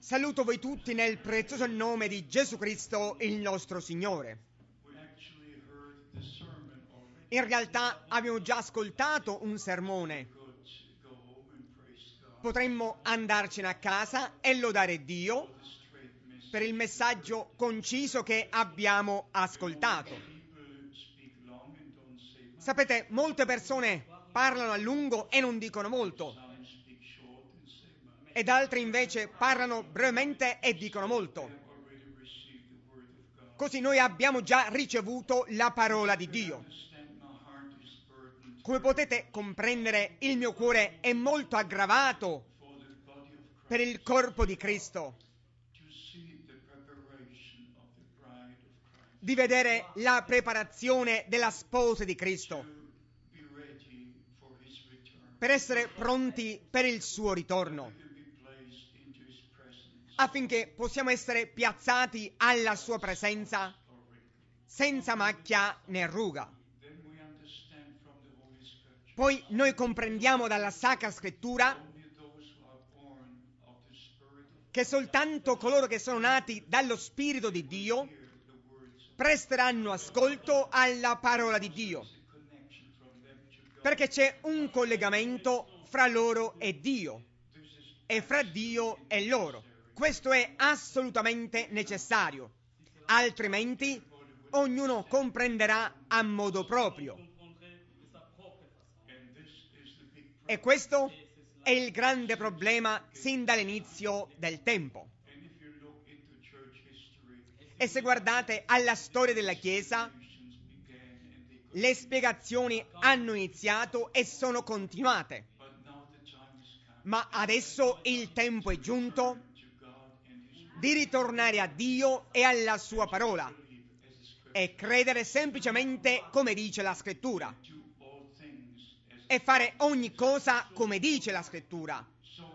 Saluto voi tutti nel prezioso nome di Gesù Cristo, il nostro Signore. In realtà abbiamo già ascoltato un sermone. Potremmo andarcene a casa e lodare Dio per il messaggio conciso che abbiamo ascoltato. Sapete, molte persone parlano a lungo e non dicono molto, ed altri invece parlano brevemente e dicono molto. Così noi abbiamo già ricevuto la parola di Dio. Come potete comprendere, il mio cuore è molto aggravato per il corpo di Cristo, di vedere la preparazione della sposa di Cristo, per essere pronti per il suo ritorno, affinché possiamo essere piazzati alla sua presenza senza macchia né ruga. Poi noi comprendiamo dalla Sacra Scrittura che soltanto coloro che sono nati dallo Spirito di Dio presteranno ascolto alla parola di Dio, perché c'è un collegamento fra loro e Dio, e fra Dio e loro. Questo è assolutamente necessario, altrimenti ognuno comprenderà a modo proprio. E questo è il grande problema sin dall'inizio del tempo. E se guardate alla storia della Chiesa, le spiegazioni hanno iniziato e sono continuate. Ma adesso il tempo è giunto di ritornare a Dio e alla sua parola e credere semplicemente come dice la Scrittura e fare ogni cosa come dice la Scrittura.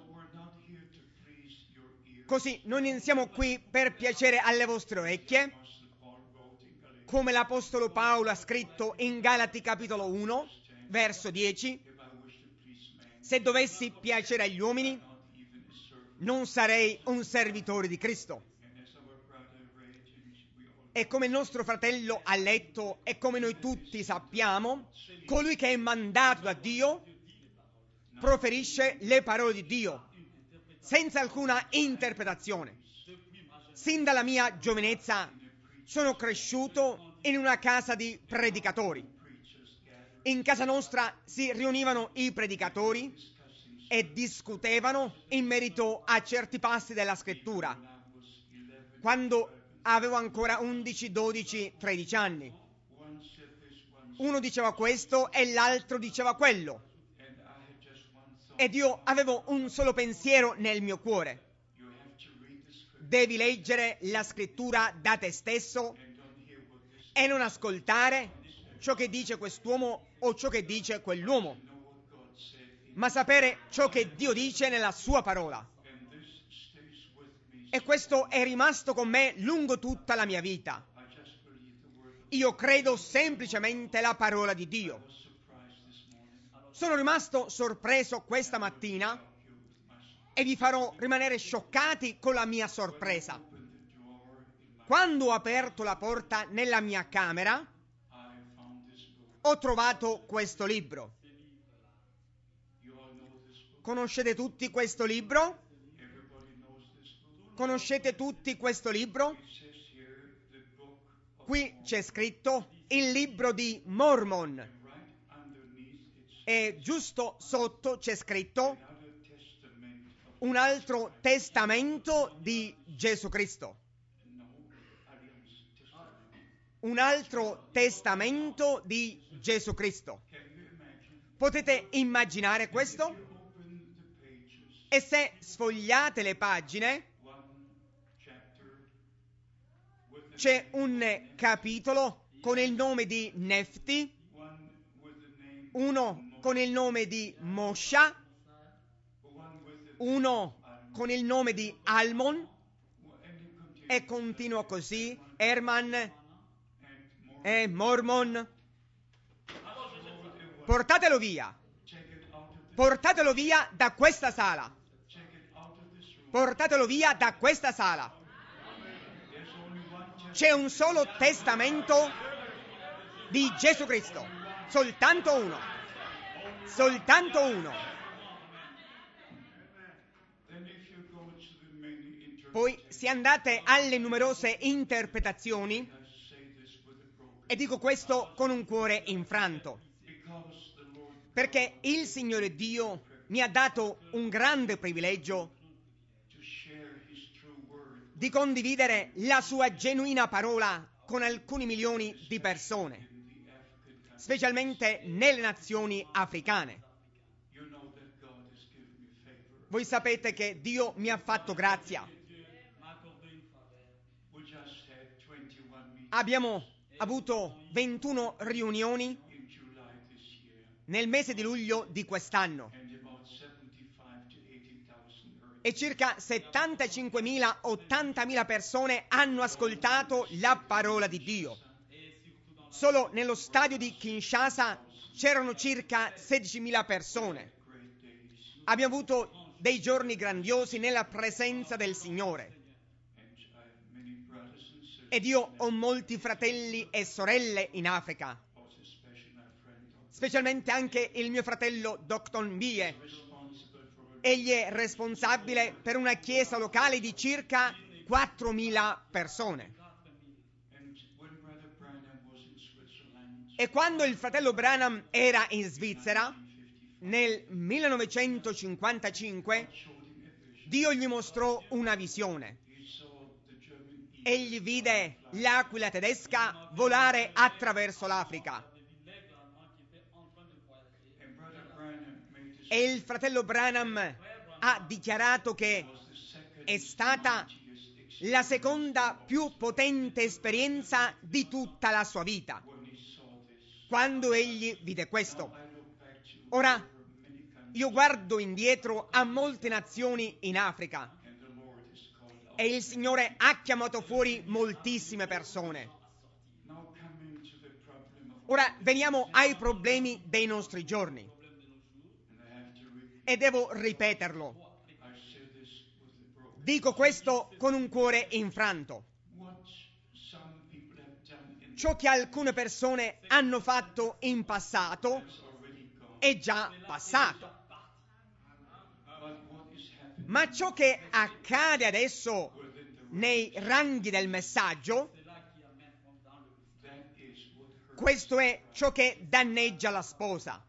Così noi non siamo qui per piacere alle vostre orecchie, come l'Apostolo Paolo ha scritto in Galati capitolo 1, verso 10. Se dovessi piacere agli uomini, non sarei un servitore di Cristo. E come il nostro fratello ha letto e come noi tutti sappiamo, colui che è mandato da Dio proferisce le parole di Dio senza alcuna interpretazione. Sin dalla mia giovinezza sono cresciuto in una casa di predicatori. In casa nostra si riunivano i predicatori e discutevano in merito a certi passi della Scrittura. Quando avevo ancora 11, 12, 13 anni. Uno diceva questo e l'altro diceva quello. Ed io avevo un solo pensiero nel mio cuore. Devi leggere la Scrittura da te stesso e non ascoltare ciò che dice quest'uomo o ciò che dice quell'uomo, ma sapere ciò che Dio dice nella sua parola. E questo è rimasto con me lungo tutta la mia vita. Io credo semplicemente la parola di Dio. Sono rimasto sorpreso questa mattina e vi farò rimanere scioccati con la mia sorpresa. Quando ho aperto la porta nella mia camera, ho trovato questo libro. Conoscete tutti questo libro? Conoscete tutti questo libro? Qui c'è scritto il libro di Mormon e giusto sotto c'è scritto un altro testamento di Gesù Cristo. Un altro testamento di Gesù Cristo. Potete immaginare questo? E se sfogliate le pagine, c'è un capitolo con il nome di Nefti, uno con il nome di Mosha, uno con il nome di Almon, e continua così, Herman e Mormon. Portatelo via da questa sala, portatelo via da questa sala. C'è un solo testamento di Gesù Cristo, soltanto uno, soltanto uno. Poi, se andate alle numerose interpretazioni, e dico questo con un cuore infranto, perché il Signore Dio mi ha dato un grande privilegio di condividere la sua genuina parola con alcuni milioni di persone, specialmente nelle nazioni africane. Voi sapete che Dio mi ha fatto grazia. Abbiamo avuto 21 riunioni nel mese di luglio di quest'anno e circa 75.000-80.000 persone hanno ascoltato la parola di Dio. Solo nello stadio di Kinshasa c'erano circa 16.000 persone. Abbiamo avuto dei giorni grandiosi nella presenza del Signore. Ed io ho molti fratelli e sorelle in Africa, specialmente anche il mio fratello Dr. Mbie. Egli è responsabile per una chiesa locale di circa 4.000 persone. E quando il fratello Branham era in Svizzera, nel 1955, Dio gli mostrò una visione. Egli vide l'aquila tedesca volare attraverso l'Africa. E il fratello Branham ha dichiarato che è stata la seconda più potente esperienza di tutta la sua vita, quando egli vide questo. Ora, io guardo indietro a molte nazioni in Africa e il Signore ha chiamato fuori moltissime persone. Ora veniamo ai problemi dei nostri giorni. E devo ripeterlo. Dico questo con un cuore infranto. Ciò che alcune persone hanno fatto in passato è già passato. Ma ciò che accade adesso nei ranghi del messaggio, questo è ciò che danneggia la sposa.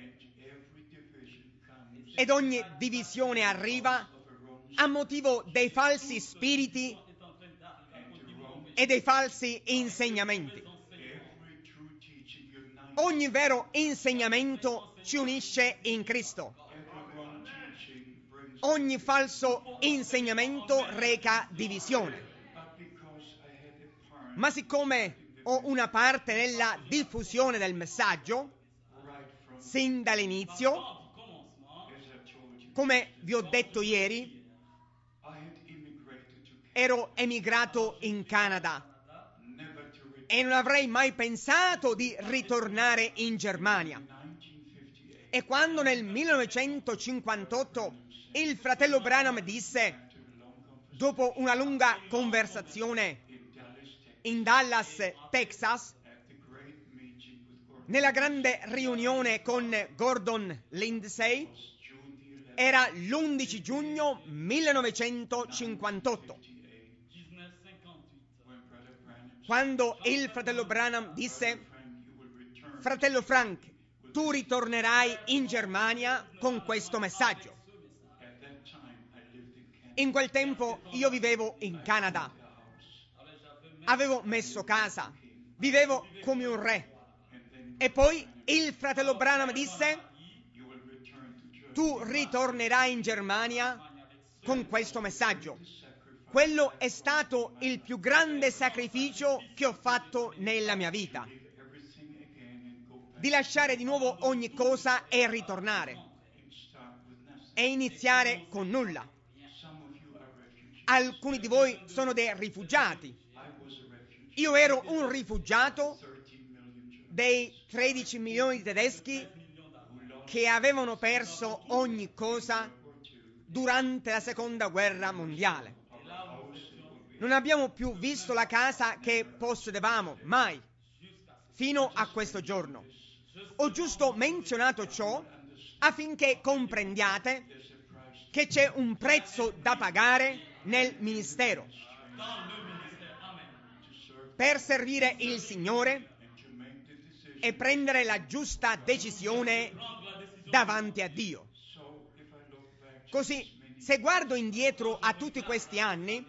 Ed ogni divisione arriva a motivo dei falsi spiriti e dei falsi insegnamenti. Ogni vero insegnamento ci unisce in Cristo. Ogni falso insegnamento reca divisione. Ma siccome ho una parte nella diffusione del messaggio, sin dall'inizio, come vi ho detto ieri, ero emigrato in Canada e non avrei mai pensato di ritornare in Germania. E quando nel 1958 il fratello Branham disse, dopo una lunga conversazione in Dallas, Texas, nella grande riunione con Gordon Lindsay, era l'11 giugno 1958, quando il fratello Branham disse, fratello Frank, tu ritornerai in Germania con questo messaggio. In quel tempo io vivevo in Canada, avevo messo casa, vivevo come un re. E poi il fratello Branham disse, tu ritornerai in Germania con questo messaggio. Quello è stato il più grande sacrificio che ho fatto nella mia vita. Di lasciare di nuovo ogni cosa e ritornare. E iniziare con nulla. Alcuni di voi sono dei rifugiati. Io ero un rifugiato dei 13 milioni di tedeschi che avevano perso ogni cosa durante la seconda guerra mondiale. Non abbiamo più visto la casa che possedevamo, mai, fino a questo giorno. Ho giusto menzionato ciò affinché comprendiate che c'è un prezzo da pagare nel ministero per servire il Signore e prendere la giusta decisione davanti a Dio. Così, se guardo indietro a tutti questi anni,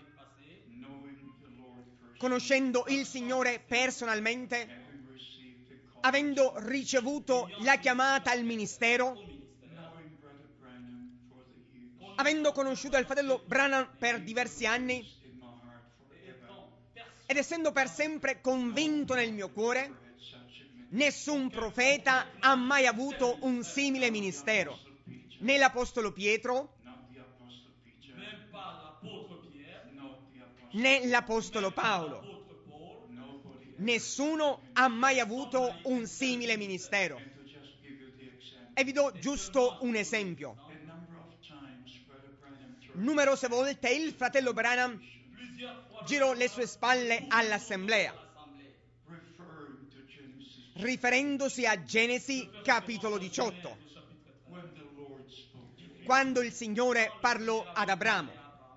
conoscendo il Signore personalmente, avendo ricevuto la chiamata al ministero, avendo conosciuto il fratello Branham per diversi anni ed essendo per sempre convinto nel mio cuore, nessun profeta ha mai avuto un simile ministero, né l'Apostolo Pietro, né l'Apostolo Paolo. Nessuno ha mai avuto un simile ministero. E vi do giusto un esempio. Numerose volte il fratello Branham girò le sue spalle all'assemblea, riferendosi a Genesi capitolo 18, quando il Signore parlò ad Abramo,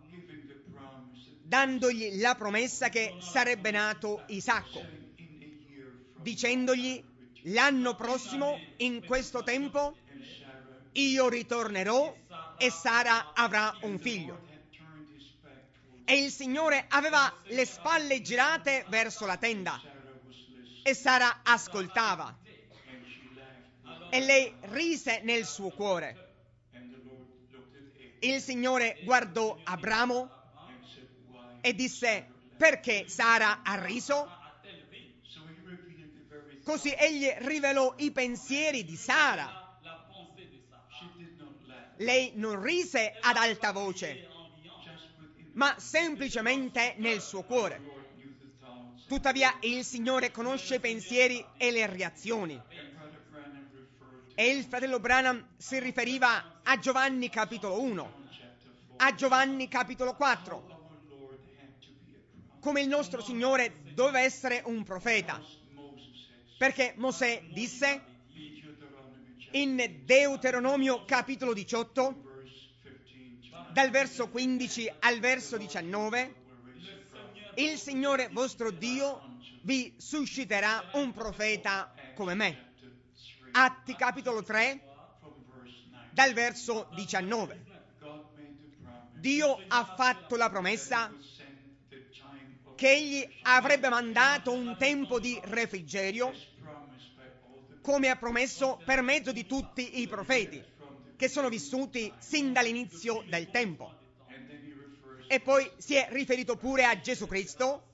dandogli la promessa che sarebbe nato Isacco, dicendogli: l'anno prossimo, in questo tempo, io ritornerò e Sara avrà un figlio. E il Signore aveva le spalle girate verso la tenda e Sara ascoltava e lei rise nel suo cuore. Il Signore guardò Abramo e disse: perché Sara ha riso? Così egli rivelò i pensieri di Sara. Lei non rise ad alta voce, ma semplicemente nel suo cuore. Tuttavia il Signore conosce i pensieri e le reazioni. E il fratello Branham si riferiva a Giovanni capitolo 1, a Giovanni capitolo 4, come il nostro Signore doveva essere un profeta. Perché Mosè disse in Deuteronomio capitolo 18, dal verso 15 al verso 19, il Signore vostro Dio vi susciterà un profeta come me. Atti capitolo 3, dal verso 19. Dio ha fatto la promessa che egli avrebbe mandato un tempo di refrigerio, come ha promesso per mezzo di tutti i profeti che sono vissuti sin dall'inizio del tempo. E poi si è riferito pure a Gesù Cristo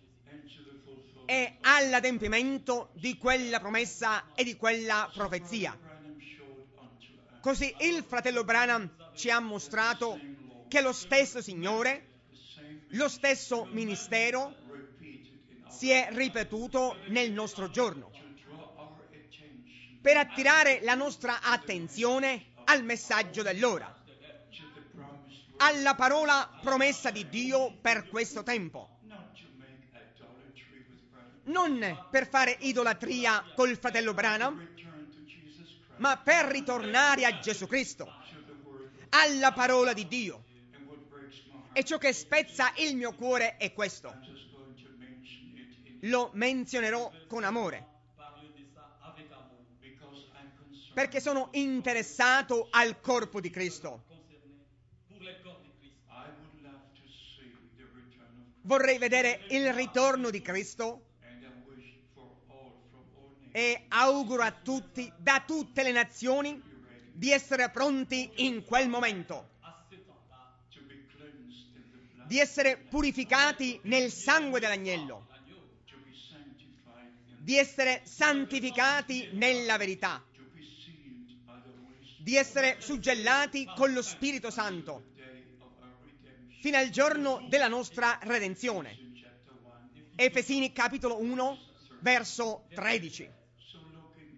e all'adempimento di quella promessa e di quella profezia. Così il fratello Branham ci ha mostrato che lo stesso Signore, lo stesso ministero si è ripetuto nel nostro giorno per attirare la nostra attenzione al messaggio dell'ora, alla parola promessa di Dio per questo tempo. Non per fare idolatria col fratello Branham, ma per ritornare a Gesù Cristo, alla parola di Dio. E ciò che spezza il mio cuore è questo. Lo menzionerò con amore, perché sono interessato al corpo di Cristo. Vorrei vedere il ritorno di Cristo e auguro a tutti, da tutte le nazioni, di essere pronti in quel momento, di essere purificati nel sangue dell'agnello, di essere santificati nella verità, di essere suggellati con lo Spirito Santo fino al giorno della nostra redenzione. Efesini capitolo 1, verso 13.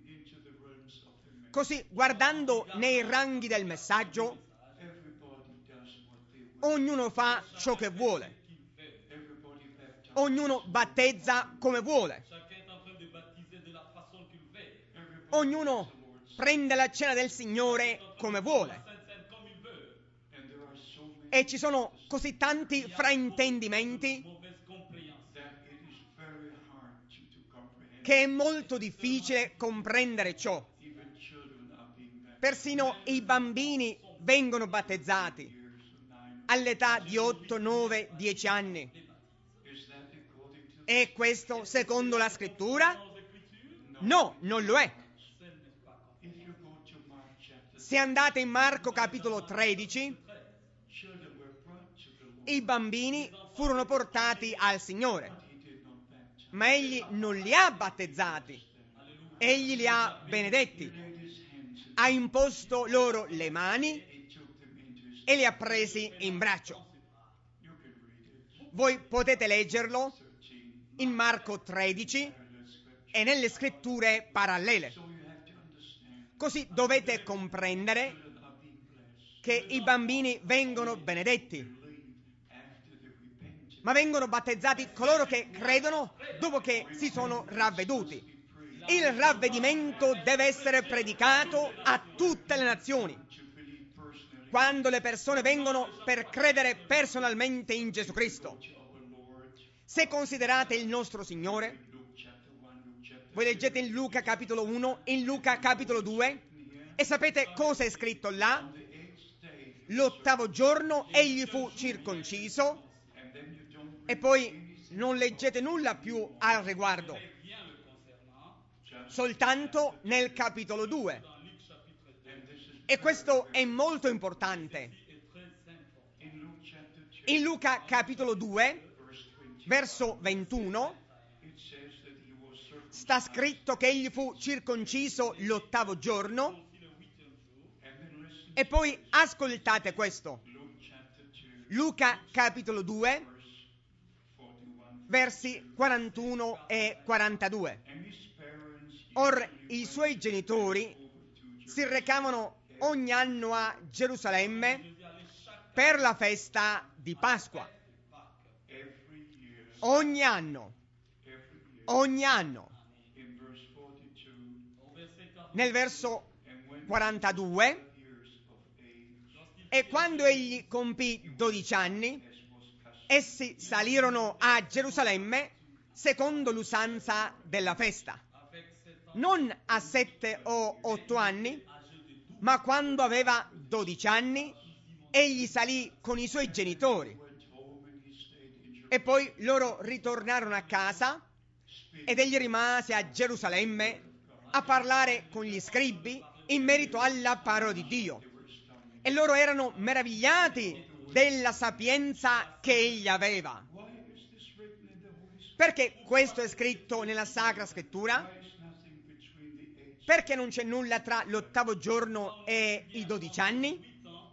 Così, guardando nei ranghi del messaggio, ognuno fa ciò che vuole, ognuno battezza come vuole, ognuno prende la cena del Signore come vuole. E ci sono così tanti fraintendimenti che è molto difficile comprendere ciò. Persino i bambini vengono battezzati all'età di 8, 9, 10 anni. È questo secondo la scrittura? No, non lo è. Se andate in Marco capitolo 13, i bambini furono portati al Signore, ma egli non li ha battezzati, egli li ha benedetti, ha imposto loro le mani e li ha presi in braccio. Voi potete leggerlo in Marco 13 e nelle scritture parallele. Così dovete comprendere che i bambini vengono benedetti, ma vengono battezzati coloro che credono dopo che si sono ravveduti. Il ravvedimento deve essere predicato a tutte le nazioni. Quando le persone vengono per credere personalmente in Gesù Cristo, se considerate il nostro Signore, voi leggete in Luca capitolo 1, in Luca capitolo 2, e sapete cosa è scritto là? L'8° giorno egli fu circonciso, e poi non leggete nulla più al riguardo, soltanto nel capitolo 2. E questo è molto importante. In Luca capitolo 2, verso 21, sta scritto che egli fu circonciso l'8° giorno, e poi ascoltate questo. Luca capitolo 2, versi 41 e 42. Or i suoi genitori si recavano ogni anno a Gerusalemme per la festa di Pasqua. Ogni anno. Nel verso 42, e quando egli compì 12 anni, essi salirono a Gerusalemme secondo l'usanza della festa, non a 7 o 8 anni, ma quando aveva 12 anni, egli salì con i suoi genitori. E poi loro ritornarono a casa ed egli rimase a Gerusalemme a parlare con gli scribi in merito alla parola di Dio. E loro erano meravigliati della sapienza che egli aveva. Perché questo è scritto nella Sacra Scrittura? Perché non c'è nulla tra l'8° giorno e i 12 anni?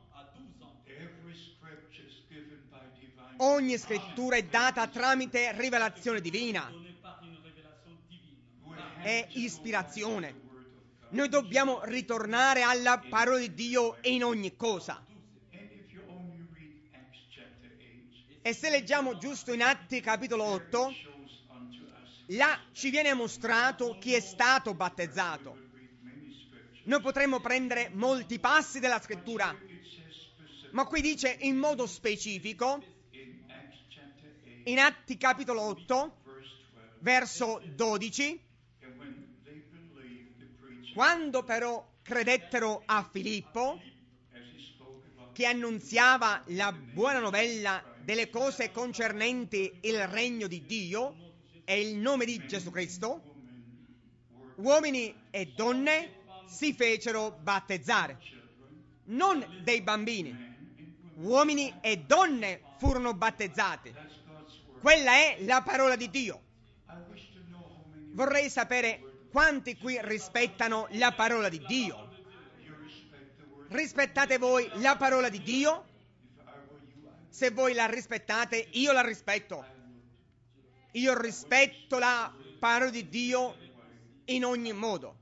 Ogni scrittura è data tramite rivelazione divina. È ispirazione. Noi dobbiamo ritornare alla parola di Dio in ogni cosa. E se leggiamo giusto in Atti capitolo 8, là ci viene mostrato chi è stato battezzato. Noi potremmo prendere molti passi della scrittura, ma qui dice in modo specifico, in Atti capitolo 8, verso 12, quando però credettero a Filippo, che annunziava la buona novella delle cose concernenti il regno di Dio e il nome di Gesù Cristo, uomini e donne si fecero battezzare. Non dei bambini, uomini e donne furono battezzati. Quella è la parola di Dio. Vorrei sapere quanti qui rispettano la parola di Dio. Rispettate voi la parola di Dio? Se voi la rispettate, io la rispetto. Io rispetto la parola di Dio in ogni modo.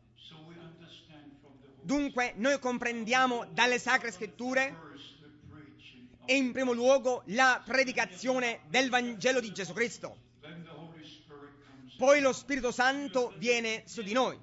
Dunque, noi comprendiamo dalle Sacre Scritture in primo luogo la predicazione del Vangelo di Gesù Cristo. Poi lo Spirito Santo viene su di noi.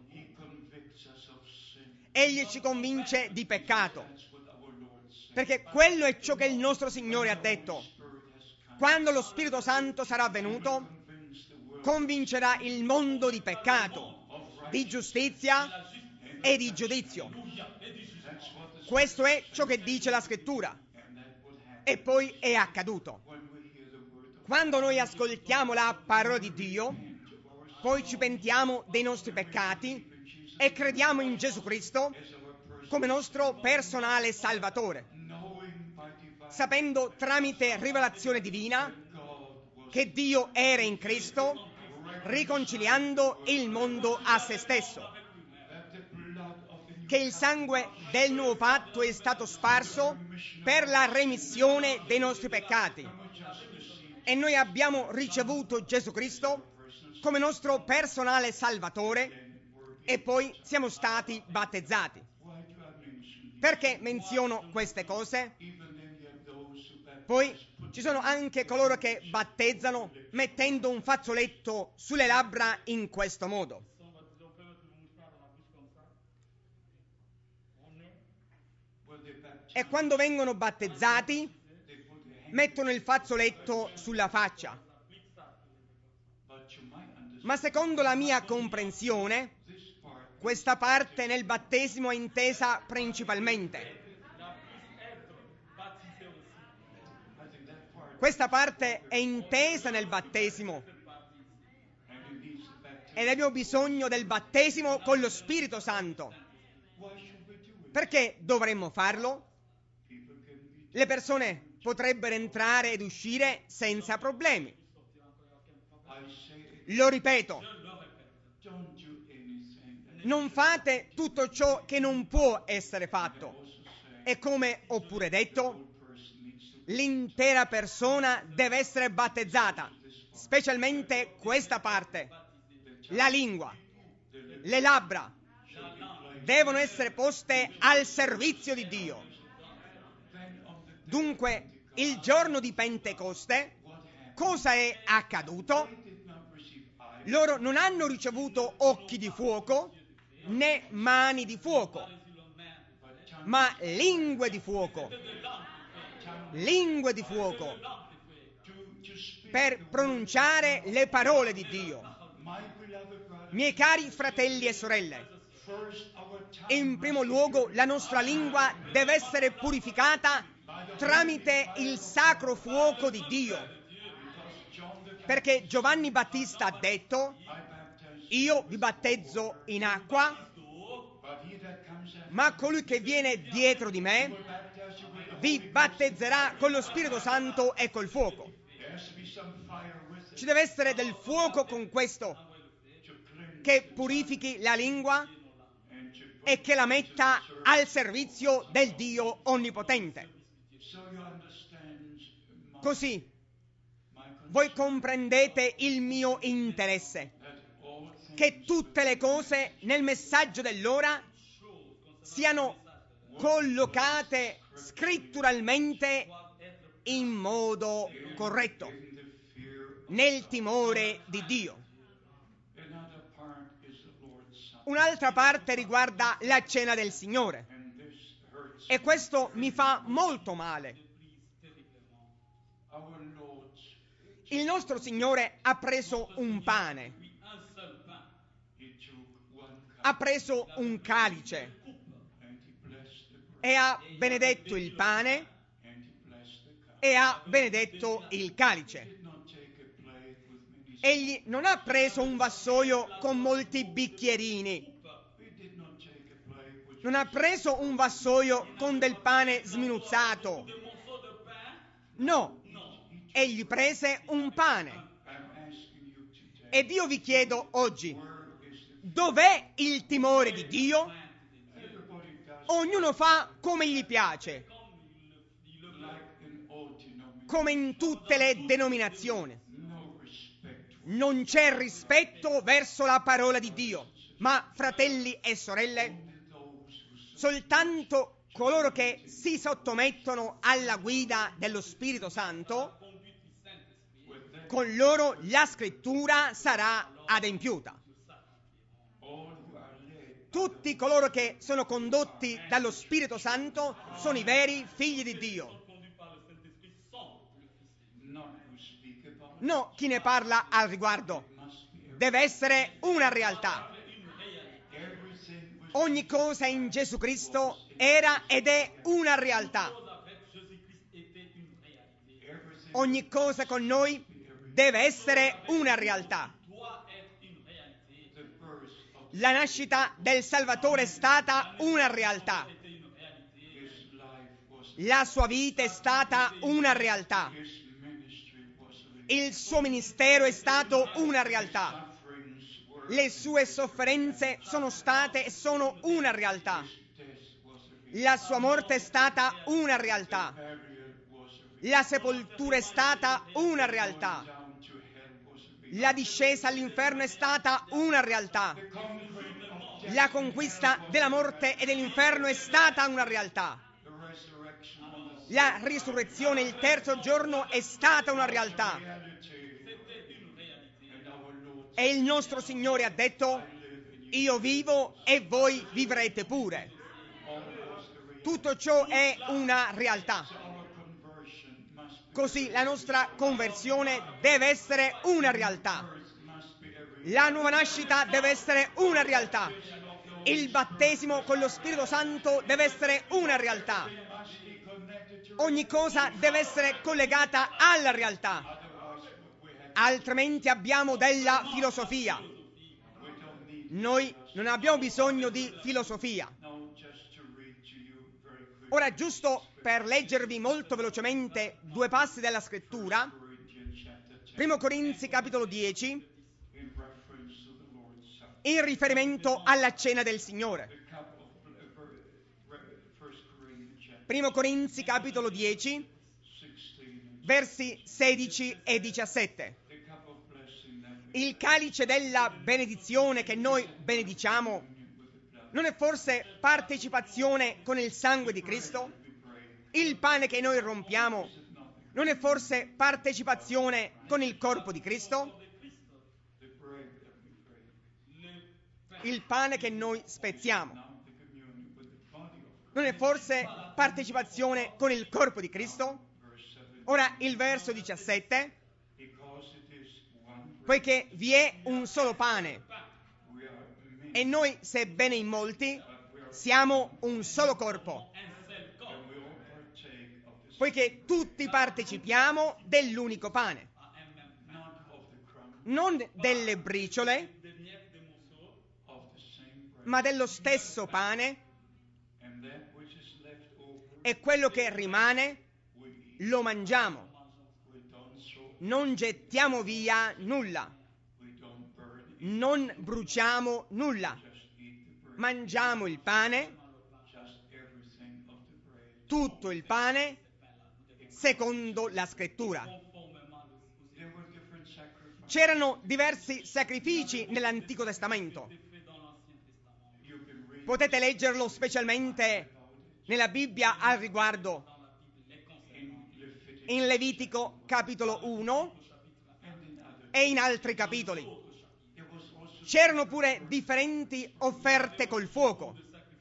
Egli ci convince di peccato, perché quello è ciò che il nostro Signore ha detto. Quando lo Spirito Santo sarà venuto, convincerà il mondo di peccato, di giustizia e di giudizio. Questo è ciò che dice la Scrittura. E poi è accaduto. Quando noi ascoltiamo la parola di Dio, poi ci pentiamo dei nostri peccati e crediamo in Gesù Cristo come nostro personale Salvatore, sapendo tramite rivelazione divina che Dio era in Cristo, riconciliando il mondo a se stesso, che il sangue del nuovo patto è stato sparso per la remissione dei nostri peccati e noi abbiamo ricevuto Gesù Cristo come nostro personale Salvatore e poi siamo stati battezzati. Perché menziono queste cose? Poi ci sono anche coloro che battezzano mettendo un fazzoletto sulle labbra in questo modo. E quando vengono battezzati mettono il fazzoletto sulla faccia. Ma secondo la mia comprensione, questa parte nel battesimo è intesa principalmente. Questa parte è intesa nel battesimo ed abbiamo bisogno del battesimo con lo Spirito Santo. Perché dovremmo farlo? Le persone potrebbero entrare ed uscire senza problemi. Lo ripeto, non fate tutto ciò che non può essere fatto. E come ho pure detto, l'intera persona deve essere battezzata, specialmente questa parte, la lingua, le labbra, devono essere poste al servizio di Dio. Dunque, il giorno di Pentecoste, cosa è accaduto? Loro non hanno ricevuto occhi di fuoco né mani di fuoco, ma lingue di fuoco per pronunciare le parole di Dio. Miei cari fratelli e sorelle, in primo luogo la nostra lingua deve essere purificata tramite il sacro fuoco di Dio, perché Giovanni Battista ha detto: io vi battezzo in acqua, ma colui che viene dietro di me vi battezzerà con lo Spirito Santo e col fuoco. Ci deve essere del fuoco con questo, che purifichi la lingua e che la metta al servizio del Dio Onnipotente. Così voi comprendete il mio interesse, che tutte le cose nel messaggio dell'ora siano collocate scritturalmente in modo corretto, nel timore di Dio. Un'altra parte riguarda la cena del Signore e questo mi fa molto male. Il nostro Signore ha preso un pane, ha preso un calice e ha benedetto il pane e ha benedetto il calice. Egli non ha preso un vassoio con molti bicchierini, non ha preso un vassoio con del pane sminuzzato. No, egli prese un pane. Ed io vi chiedo oggi, dov'è il timore di Dio? Ognuno fa come gli piace, come in tutte le denominazioni. Non c'è rispetto verso la parola di Dio, ma fratelli e sorelle, soltanto coloro che si sottomettono alla guida dello Spirito Santo, con loro la scrittura sarà adempiuta. Tutti coloro che sono condotti dallo Spirito Santo sono i veri figli di Dio. No, chi ne parla al riguardo. Deve essere una realtà. Ogni cosa in Gesù Cristo era ed è una realtà. Ogni cosa con noi deve essere una realtà. La nascita del Salvatore è stata una realtà. La sua vita è stata una realtà. Il suo ministero è stato una realtà. Le sue sofferenze sono state e sono una realtà. La sua morte è stata una realtà. La sepoltura è stata una realtà. La discesa all'inferno è stata una realtà. La conquista della morte e dell'inferno è stata una realtà. La risurrezione il terzo giorno è stata una realtà. E il nostro Signore ha detto: io vivo e voi vivrete pure. Tutto ciò è una realtà. Così la nostra conversione deve essere una realtà. La nuova nascita deve essere una realtà. Il battesimo con lo Spirito Santo deve essere una realtà. Ogni cosa deve essere collegata alla realtà. Altrimenti abbiamo della filosofia. Noi non abbiamo bisogno di filosofia. Ora, giusto per leggervi molto velocemente due passi della scrittura, 1 Corinzi capitolo 10, in riferimento alla cena del Signore. 1 Corinzi capitolo 10, versi 16 e 17. Il calice della benedizione che noi benediciamo non è forse partecipazione con il sangue di Cristo? Il pane che noi rompiamo non è forse partecipazione con il corpo di Cristo? Il pane che noi spezziamo non è forse partecipazione con il corpo di Cristo? Ora il verso 17. Poiché vi è un solo pane e noi, sebbene in molti, siamo un solo corpo, poiché tutti partecipiamo dell'unico pane, non delle briciole, ma dello stesso pane, e quello che rimane lo mangiamo. Non gettiamo via nulla, non bruciamo nulla, mangiamo il pane, tutto il pane, secondo la scrittura. C'erano diversi sacrifici nell'Antico Testamento. Potete leggerlo specialmente nella Bibbia al riguardo, in Levitico capitolo 1 e in altri capitoli. C'erano pure differenti offerte col fuoco.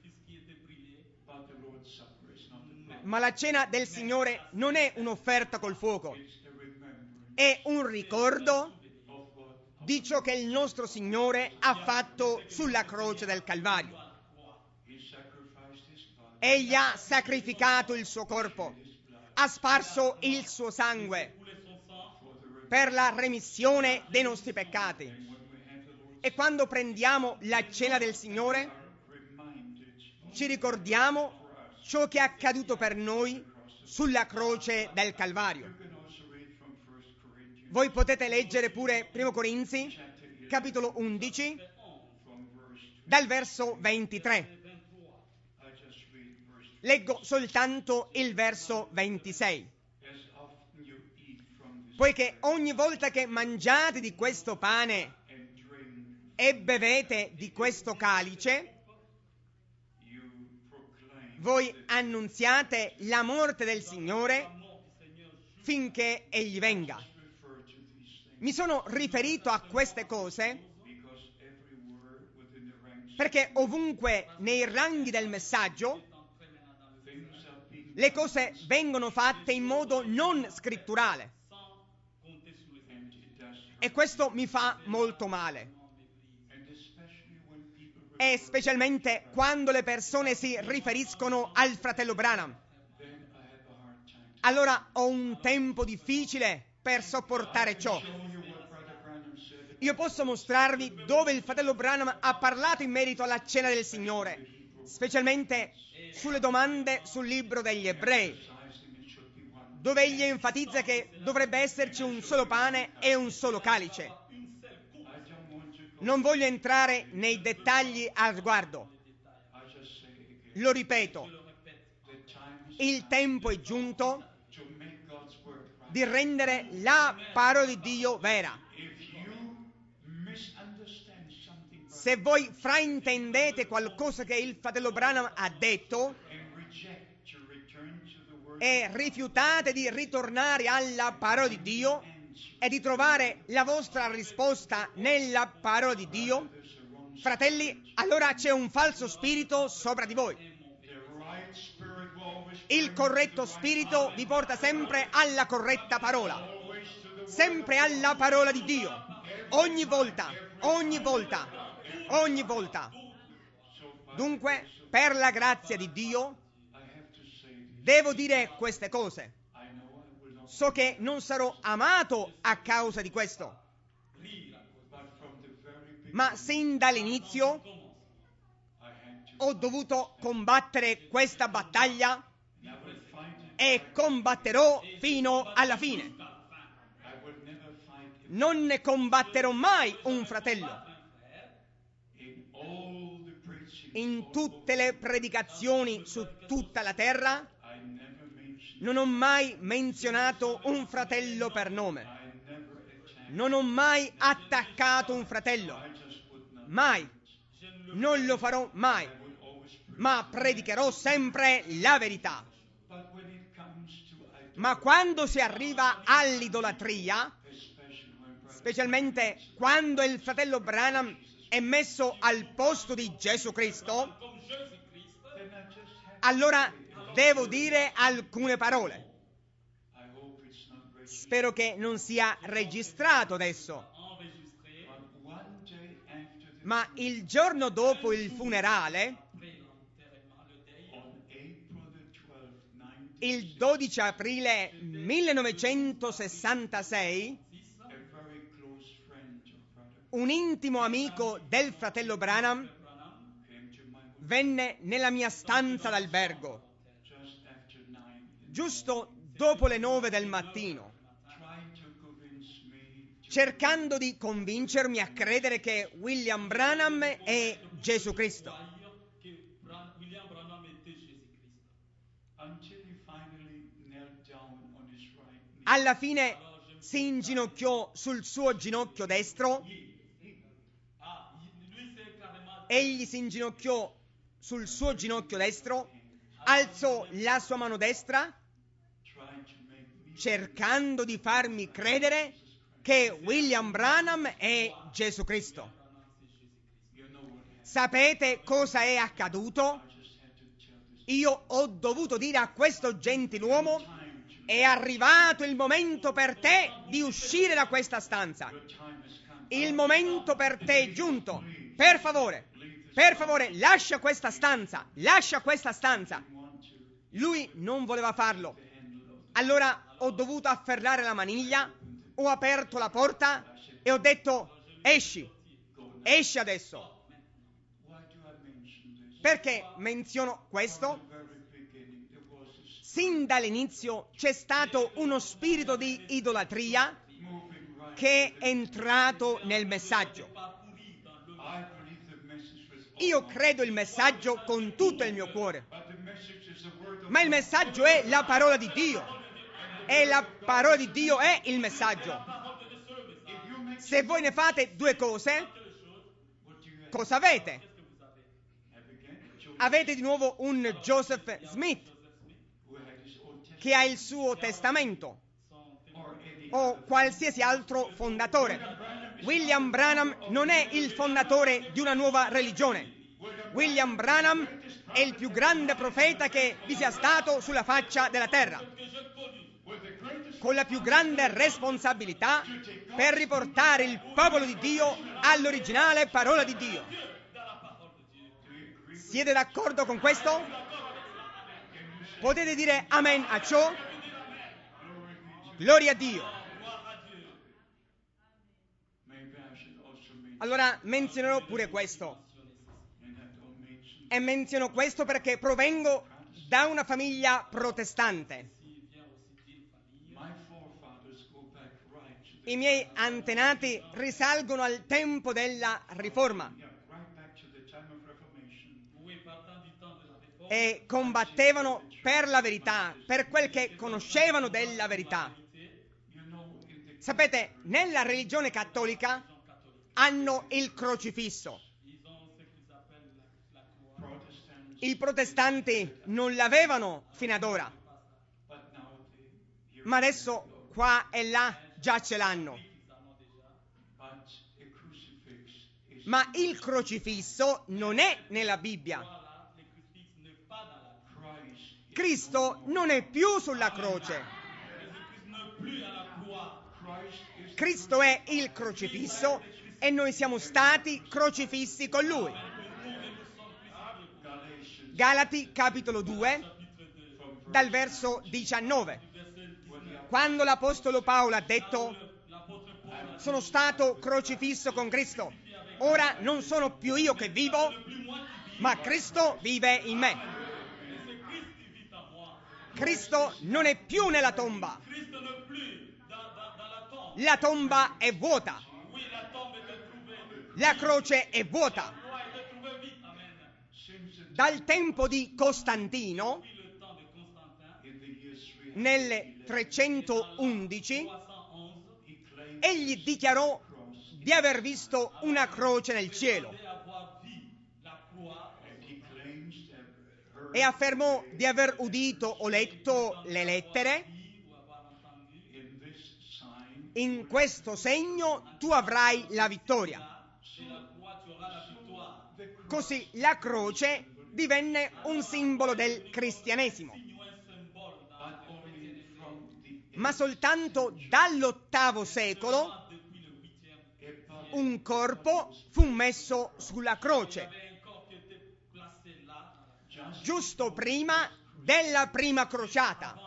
Ma la cena del Signore non è un'offerta col fuoco, è un ricordo di ciò che il nostro Signore ha fatto sulla croce del Calvario. Egli ha sacrificato il suo corpo, ha sparso il suo sangue per la remissione dei nostri peccati. E quando prendiamo la cena del Signore, ci ricordiamo ciò che è accaduto per noi sulla croce del Calvario. Voi potete leggere pure 1 Corinzi, capitolo 11, dal verso 23. Leggo soltanto il verso 26. Poiché ogni volta che mangiate di questo pane e bevete di questo calice, voi annunziate la morte del Signore finché Egli venga. Mi sono riferito a queste cose perché ovunque nei ranghi del messaggio le cose vengono fatte in modo non scritturale e questo mi fa molto male. E specialmente quando le persone si riferiscono al fratello Branham. Allora ho un tempo difficile per sopportare ciò. Io posso mostrarvi dove il fratello Branham ha parlato in merito alla cena del Signore, specialmente sulle domande sul libro degli Ebrei, dove egli enfatizza che dovrebbe esserci un solo pane e un solo calice. Non voglio entrare nei dettagli al riguardo. Lo ripeto, il tempo è giunto di rendere la parola di Dio vera. Se voi fraintendete qualcosa che il fratello Branham ha detto e rifiutate di ritornare alla parola di Dio e di trovare la vostra risposta nella parola di Dio, fratelli, allora c'è un falso spirito sopra di voi. Il corretto spirito vi porta sempre alla corretta parola, sempre alla parola di Dio, ogni volta. Dunque, per la grazia di Dio, devo dire queste cose. So che non sarò amato a causa di questo, ma sin dall'inizio ho dovuto combattere questa battaglia e combatterò fino alla fine. Non ne combatterò mai un fratello. In tutte le predicazioni su tutta la terra non ho mai menzionato un fratello per nome. Non ho mai attaccato un fratello. Mai. Non lo farò mai. Ma predicherò sempre la verità. Ma quando si arriva all'idolatria, specialmente quando il fratello Branham è messo al posto di Gesù Cristo, allora devo dire alcune parole. Spero che non sia registrato adesso. Ma il giorno dopo il funerale, il 12 aprile 1966, un intimo amico del fratello Branham venne nella mia stanza d'albergo giusto dopo le 9 del mattino, cercando di convincermi a credere che William Branham è Gesù Cristo. Alla fine si inginocchiò sul suo ginocchio destro. Egli si inginocchiò sul suo ginocchio destro, alzò la sua mano destra, cercando di farmi credere che William Branham è Gesù Cristo. Sapete cosa è accaduto? Io ho dovuto dire a questo gentiluomo: è arrivato il momento per te di uscire da questa stanza. Il momento per te è giunto. Per favore, lascia questa stanza. Lui non voleva farlo. Allora ho dovuto afferrare la maniglia, ho aperto la porta e ho detto: esci adesso. Perché menziono questo? Sin dall'inizio c'è stato uno spirito di idolatria che è entrato nel messaggio. Io credo il messaggio con tutto il mio cuore, ma il messaggio è la parola di Dio e la parola di Dio è il messaggio. Se voi ne fate due cose, cosa avete? avete di nuovo un Joseph Smith che ha il suo testamento, o qualsiasi altro fondatore. William Branham non è il fondatore di una nuova religione. William Branham è il più grande profeta che vi sia stato sulla faccia della terra, con la più grande responsabilità per riportare il popolo di Dio all'originale parola di Dio. Siete d'accordo con questo? Potete dire amen a ciò? Gloria a Dio. Allora menzionerò pure questo. E menziono questo perché provengo da una famiglia protestante. I miei antenati risalgono al tempo della Riforma e combattevano per la verità, per quel che conoscevano della verità. Sapete, nella religione cattolica hanno il crocifisso. I protestanti non l'avevano fino ad ora, ma adesso qua e là già ce l'hanno. Ma il crocifisso non è nella Bibbia. Cristo non è più sulla croce. Cristo è il crocifisso e noi siamo stati crocifissi con Lui. Galati capitolo 2, dal verso 19. Quando l'Apostolo Paolo ha detto: sono stato crocifisso con Cristo, ora non sono più io che vivo, ma Cristo vive in me. Cristo non è più nella tomba. La tomba è vuota. La croce è vuota. Dal tempo di Costantino, nel 311, egli dichiarò di aver visto una croce nel cielo e affermò di aver udito o letto le lettere: in questo segno tu avrai la vittoria. Così la croce divenne un simbolo del cristianesimo. Ma soltanto dall'8° secolo un corpo fu messo sulla croce, giusto prima della prima crociata.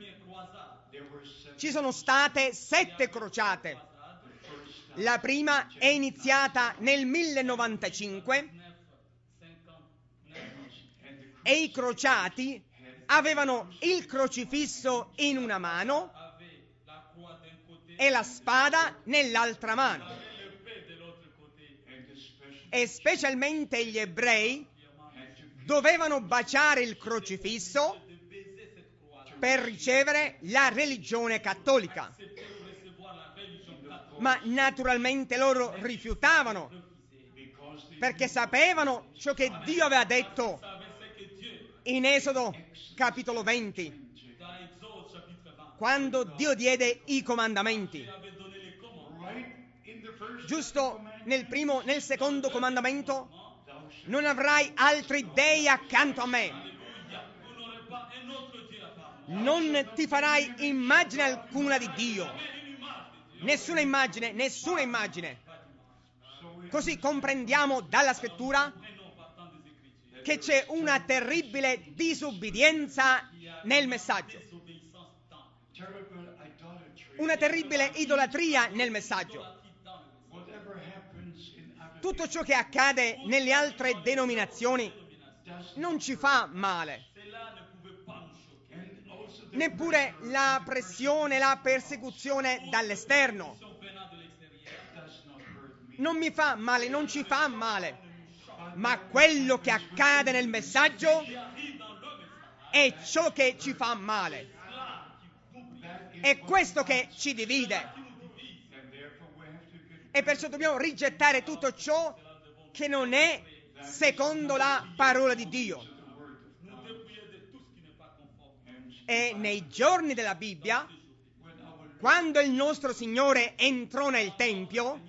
Ci sono state 7 crociate. La prima è iniziata nel 1095 e i crociati avevano il crocifisso in una mano e la spada nell'altra mano. E specialmente gli ebrei dovevano baciare il crocifisso per ricevere la religione cattolica. Ma naturalmente loro rifiutavano, perché sapevano ciò che Dio aveva detto in Esodo capitolo 20, quando Dio diede i comandamenti. Giusto nel secondo comandamento: non avrai altri dei accanto a me. Non ti farai immagine alcuna di Dio. Nessuna immagine, nessuna immagine. Così comprendiamo dalla scrittura che c'è una terribile disubbidienza nel messaggio. Una terribile idolatria nel messaggio. Tutto ciò che accade nelle altre denominazioni non ci fa male. Neppure la pressione, la persecuzione dall'esterno. Non mi fa male, non ci fa male. Ma quello che accade nel messaggio è ciò che ci fa male. È questo che ci divide. E perciò dobbiamo rigettare tutto ciò che non è secondo la parola di Dio. E nei giorni della Bibbia, quando il nostro Signore entrò nel Tempio,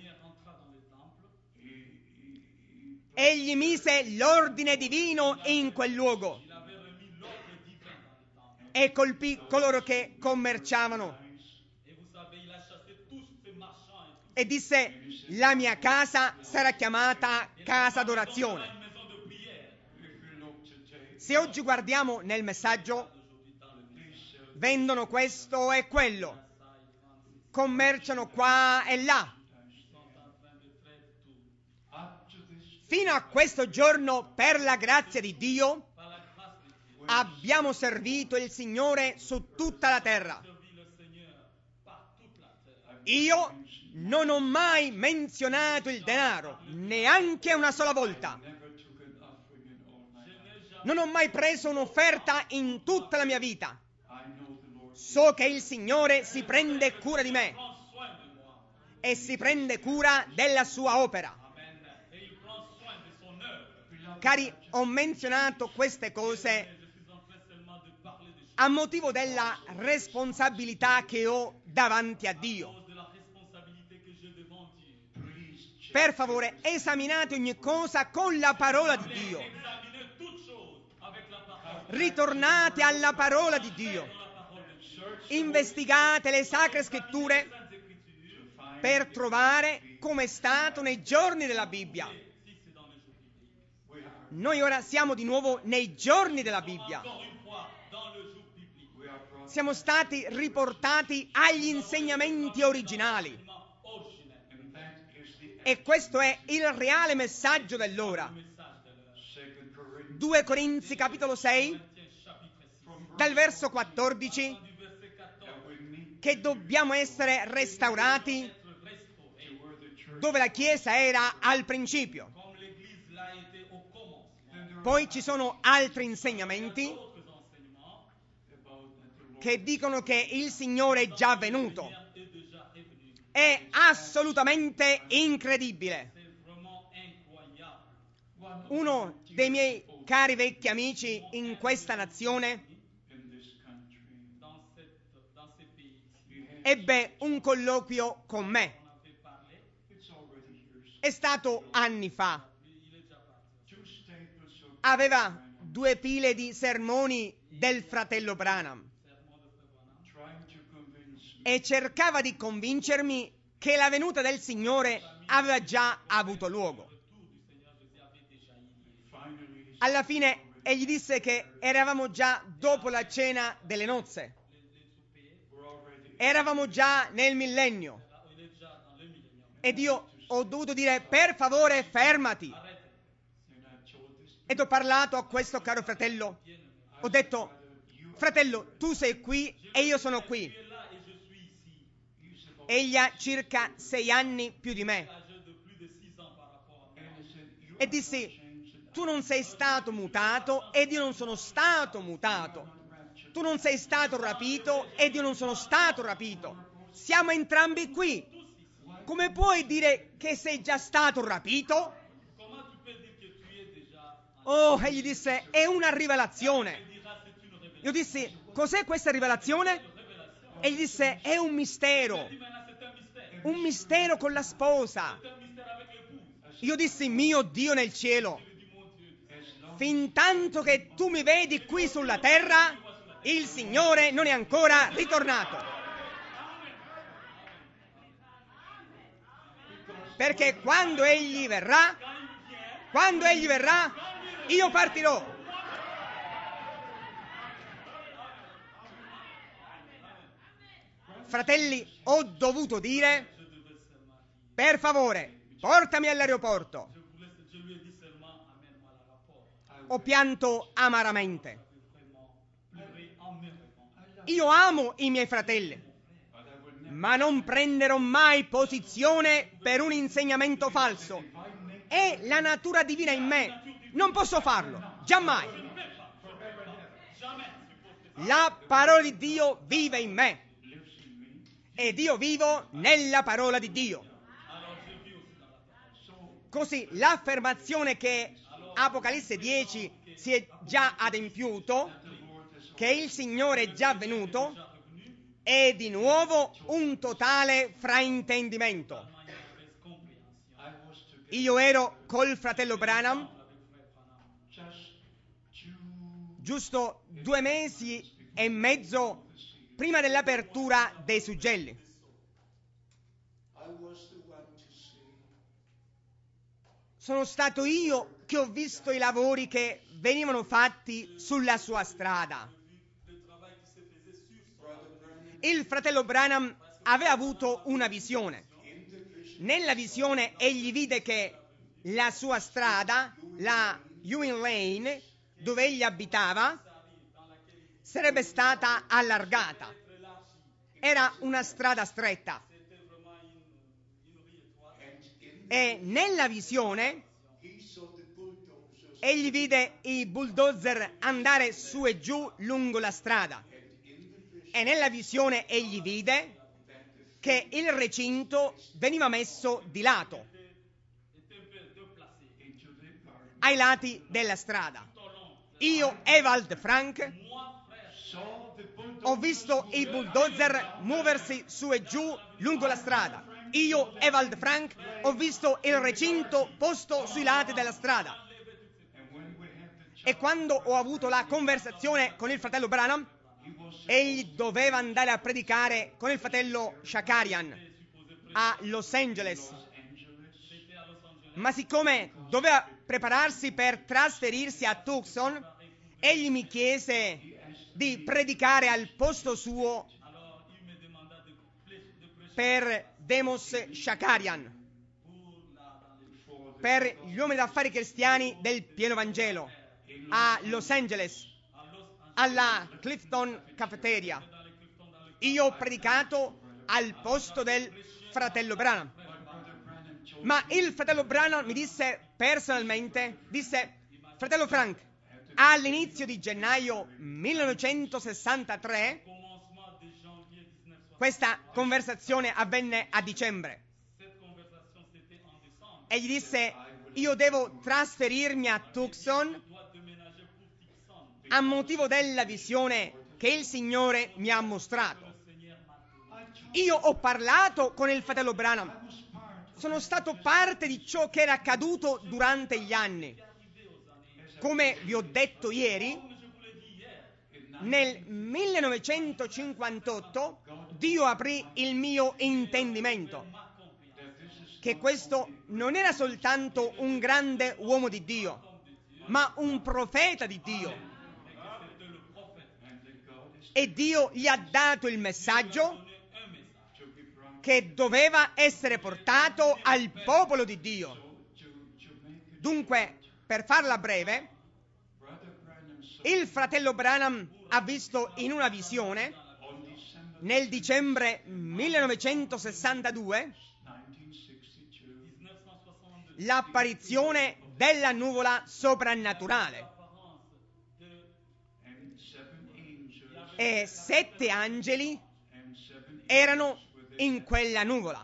egli mise l'ordine divino in quel luogo e colpì coloro che commerciavano e disse: la mia casa sarà chiamata casa d'adorazione. Se oggi guardiamo nel messaggio, vendono questo e quello, commerciano qua e là. Fino a questo giorno, per la grazia di Dio, abbiamo servito il Signore su tutta la terra. Io non ho mai menzionato il denaro, neanche una sola volta. Non ho mai preso un'offerta in tutta la mia vita. So che il Signore si prende cura di me e si prende cura della sua opera. Cari, ho menzionato queste cose a motivo della responsabilità che ho davanti a Dio. Per favore, esaminate ogni cosa con la parola di Dio. Ritornate alla parola di Dio. Investigate le sacre scritture per trovare come è stato nei giorni della Bibbia. Noi ora siamo di nuovo nei giorni della Bibbia. Siamo stati riportati agli insegnamenti originali. E questo è il reale messaggio dell'ora. 2 Corinzi capitolo 6, dal verso 14, che dobbiamo essere restaurati dove la Chiesa era al principio. Poi ci sono altri insegnamenti che dicono che il Signore è già venuto. È assolutamente incredibile. Uno dei miei cari vecchi amici in questa nazione ebbe un colloquio con me. È stato anni fa. Aveva 2 pile di sermoni del fratello Branham e cercava di convincermi che la venuta del Signore aveva già avuto luogo. Alla fine egli disse che eravamo già dopo la cena delle nozze. Eravamo già nel millennio. Ed io ho dovuto dire: per favore, fermati. Ed ho parlato a questo caro fratello. Ho detto: fratello, tu sei qui e io sono qui. Egli ha circa 6 anni più di me. E dissi: tu non sei stato mutato ed io non sono stato mutato. Tu non sei stato rapito ed io non sono stato rapito. Siamo entrambi qui. Come puoi dire che sei già stato rapito? Oh, egli disse: è una rivelazione. Io dissi: cos'è questa rivelazione? Egli disse: è un mistero con la sposa. Io dissi: mio Dio nel cielo, fin tanto che tu mi vedi qui sulla terra, il Signore non è ancora ritornato. Perché quando Egli verrà, io partirò. Fratelli, ho dovuto dire: per favore, portami all'aeroporto. Ho pianto amaramente. Io amo i miei fratelli, ma non prenderò mai posizione per un insegnamento falso. È la natura divina in me. Non posso farlo, giammai. La parola di Dio vive in me ed io vivo nella parola di Dio. Così l'affermazione che Apocalisse 10 si è già adempiuto, che il Signore è già venuto, è di nuovo un totale fraintendimento. Io ero col fratello Branham giusto 2 mesi e mezzo prima dell'apertura dei suggelli. Sono stato io che ho visto i lavori che venivano fatti sulla sua strada. Il fratello Branham aveva avuto una visione. Nella visione egli vide che la sua strada, la Ewing Lane, dove egli abitava, sarebbe stata allargata. Era una strada stretta. E nella visione egli vide i bulldozer andare su e giù lungo la strada. E nella visione egli vide che il recinto veniva messo di lato, ai lati della strada. Io, Ewald Frank, ho visto i bulldozer muoversi su e giù lungo la strada. Io, Ewald Frank, ho visto il recinto posto sui lati della strada. E quando ho avuto la conversazione con il fratello Branham, egli doveva andare a predicare con il fratello Shakarian a Los Angeles. Ma siccome doveva prepararsi per trasferirsi a Tucson, egli mi chiese di predicare al posto suo per Demos Shakarian, per gli uomini d'affari cristiani del pieno Vangelo a Los Angeles, alla Clifton Cafeteria. Io ho predicato al posto del fratello Branham. Ma il fratello Branham mi disse personalmente, fratello Frank, all'inizio di gennaio 1963, questa conversazione avvenne a dicembre, e gli disse: io devo trasferirmi a Tucson a motivo della visione che il Signore mi ha mostrato. Io ho parlato con il fratello Branham, sono stato parte di ciò che era accaduto durante gli anni. Come vi ho detto ieri, nel 1958 Dio aprì il mio intendimento, che questo non era soltanto un grande uomo di Dio, ma un profeta di Dio. E Dio gli ha dato il messaggio che doveva essere portato al popolo di Dio. Dunque, per farla breve, il fratello Branham ha visto in una visione nel dicembre 1962 l'apparizione della nuvola soprannaturale e 7 angeli erano in quella nuvola.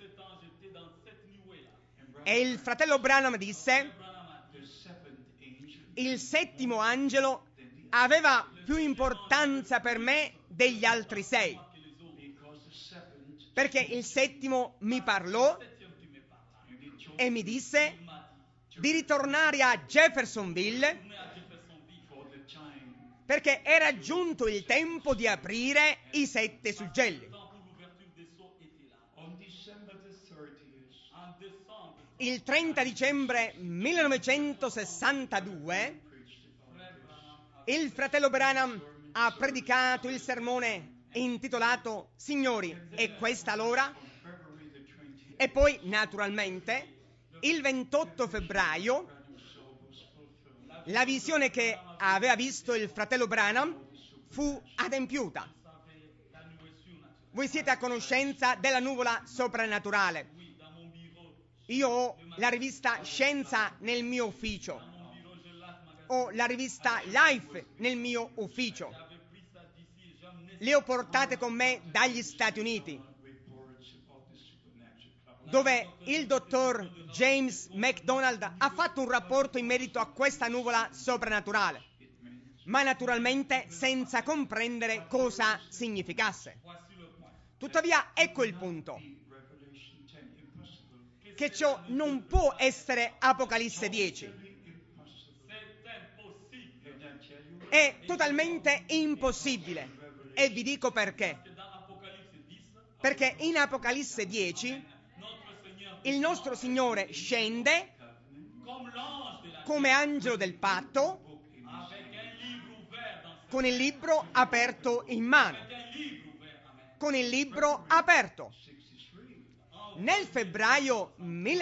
E il fratello Branham disse: il 7° angelo aveva più importanza per me degli altri 6, perché il 7° mi parlò e mi disse di ritornare a Jeffersonville perché era giunto il tempo di aprire i 7 suggelli. Il 30 dicembre 1962 il fratello Branham ha predicato il sermone intitolato Signori, è questa l'ora? E poi, naturalmente, il 28 febbraio la visione che aveva visto il fratello Branham fu adempiuta. Voi siete a conoscenza della nuvola soprannaturale. Io ho la rivista Scienza nel mio ufficio, ho la rivista Life nel mio ufficio, le ho portate con me dagli Stati Uniti. dove il dottor James MacDonald ha fatto un rapporto in merito a questa nuvola soprannaturale, ma naturalmente senza comprendere cosa significasse. Tuttavia, ecco il punto, che ciò non può essere Apocalisse 10. È totalmente impossibile, e vi dico perché. Perché in Apocalisse 10 il nostro Signore scende come angelo del patto con il libro aperto in mano. Con il libro aperto. Nel febbraio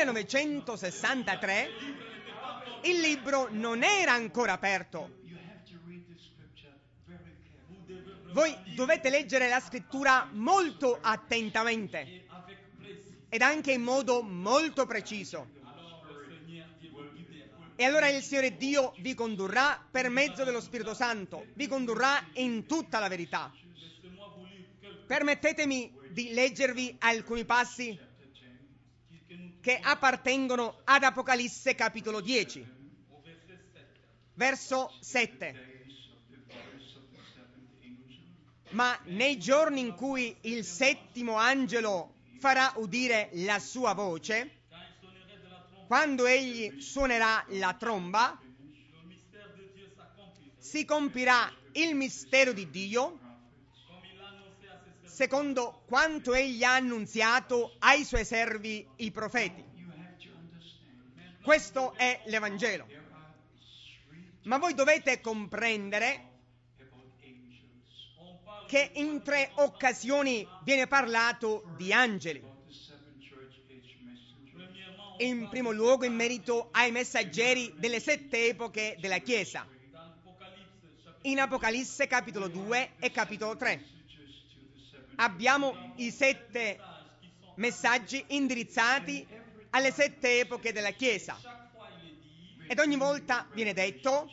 1963 il libro non era ancora aperto. Voi dovete leggere la scrittura molto attentamente ed anche in modo molto preciso. E allora il Signore Dio vi condurrà per mezzo dello Spirito Santo, vi condurrà in tutta la verità. Permettetemi di leggervi alcuni passi che appartengono ad Apocalisse capitolo 10, verso 7. Ma nei giorni in cui il settimo angelo farà udire la sua voce, quando egli suonerà la tromba, si compirà il mistero di Dio, secondo quanto egli ha annunziato ai suoi servi i profeti. Questo è l'Evangelo. Ma voi dovete comprendere che in 3 occasioni viene parlato di angeli. In primo luogo in merito ai messaggeri delle 7 epoche della Chiesa, in Apocalisse capitolo 2 e capitolo 3. Abbiamo i 7 messaggi indirizzati alle 7 epoche della Chiesa. Ed ogni volta viene detto,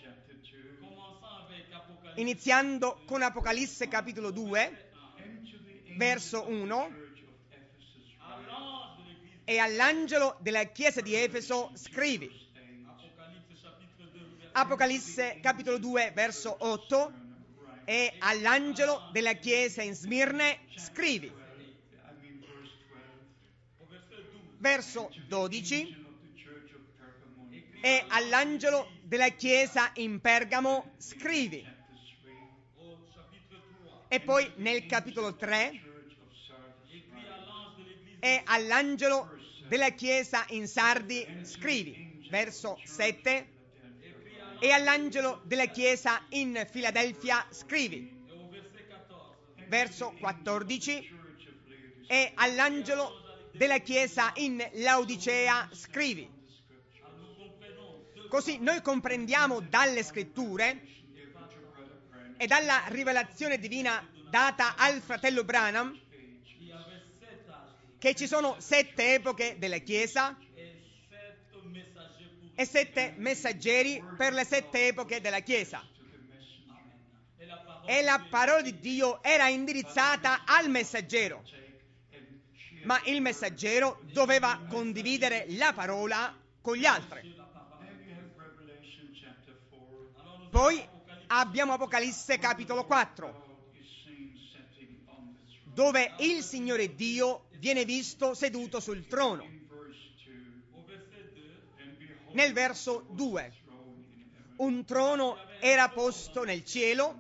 iniziando con Apocalisse capitolo 2, verso 1, e all'angelo della chiesa di Efeso scrivi. Apocalisse capitolo 2, verso 8, e all'angelo della chiesa in Smirne scrivi. Verso 12, e all'angelo della chiesa in Pergamo scrivi. E poi nel capitolo 3, e all'angelo della chiesa in Sardi scrivi. Verso 7, e all'angelo della chiesa in Filadelfia scrivi. Verso 14, e all'angelo della chiesa in Laodicea scrivi. Così noi comprendiamo dalle scritture e dalla rivelazione divina data al fratello Branham che ci sono 7 epoche della Chiesa e 7 messaggeri per le 7 epoche della Chiesa. E la parola di Dio era indirizzata al messaggero, ma il messaggero doveva condividere la parola con gli altri. Poi abbiamo Apocalisse capitolo 4, dove il Signore Dio viene visto seduto sul trono. Nel verso 2, un trono era posto nel cielo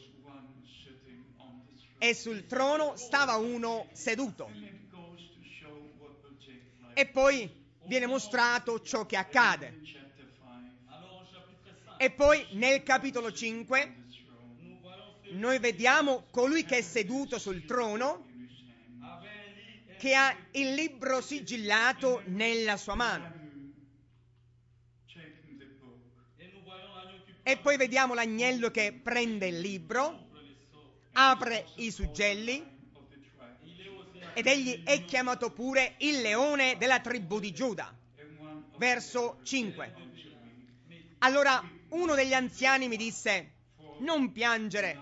e sul trono stava uno seduto. E poi viene mostrato ciò che accade. E poi nel capitolo 5 noi vediamo colui che è seduto sul trono, che ha il libro sigillato nella sua mano. E poi vediamo l'agnello che prende il libro, apre i suggelli, ed egli è chiamato pure il leone della tribù di Giuda. Verso 5. Allora uno degli anziani mi disse: non piangere,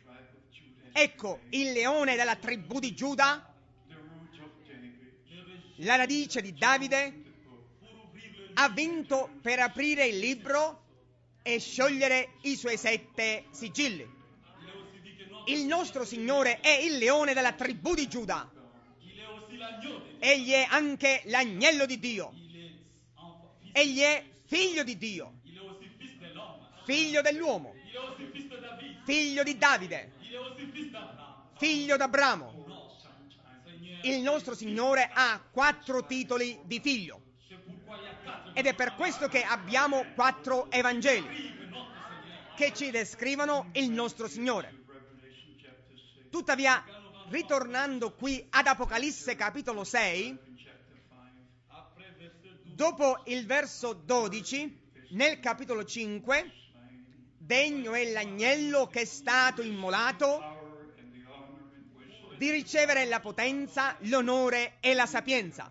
ecco il leone della tribù di Giuda la radice di Davide, ha vinto per aprire il libro e sciogliere i suoi 7 sigilli. Il nostro Signore è il leone della tribù di Giuda. Egli è anche l'agnello di Dio. Egli è figlio di Dio, figlio dell'uomo, figlio di Davide, figlio d'Abramo. Il nostro Signore ha 4 titoli di figlio. Ed è per questo che abbiamo 4 Evangeli che ci descrivono il nostro Signore. Tuttavia, ritornando qui ad Apocalisse capitolo 6, dopo il verso 12, nel capitolo 5, degno è l'agnello che è stato immolato di ricevere la potenza, l'onore e la sapienza.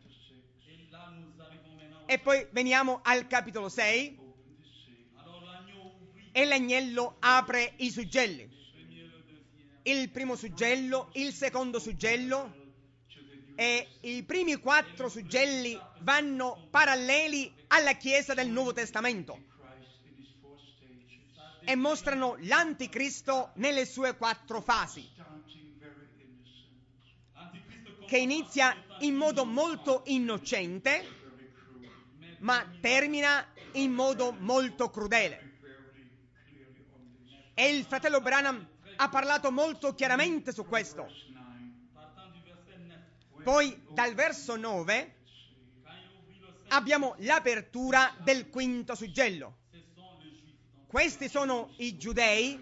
E poi veniamo al capitolo 6 e l'agnello apre i suggelli. Il primo suggello, il secondo suggello e i primi 4 suggelli vanno paralleli alla Chiesa del Nuovo Testamento e mostrano l'Anticristo nelle sue 4 fasi, che inizia in modo molto innocente ma termina in modo molto crudele. E il fratello Branham ha parlato molto chiaramente su questo. Poi dal verso 9 abbiamo l'apertura del 5° suggello. Questi sono i giudei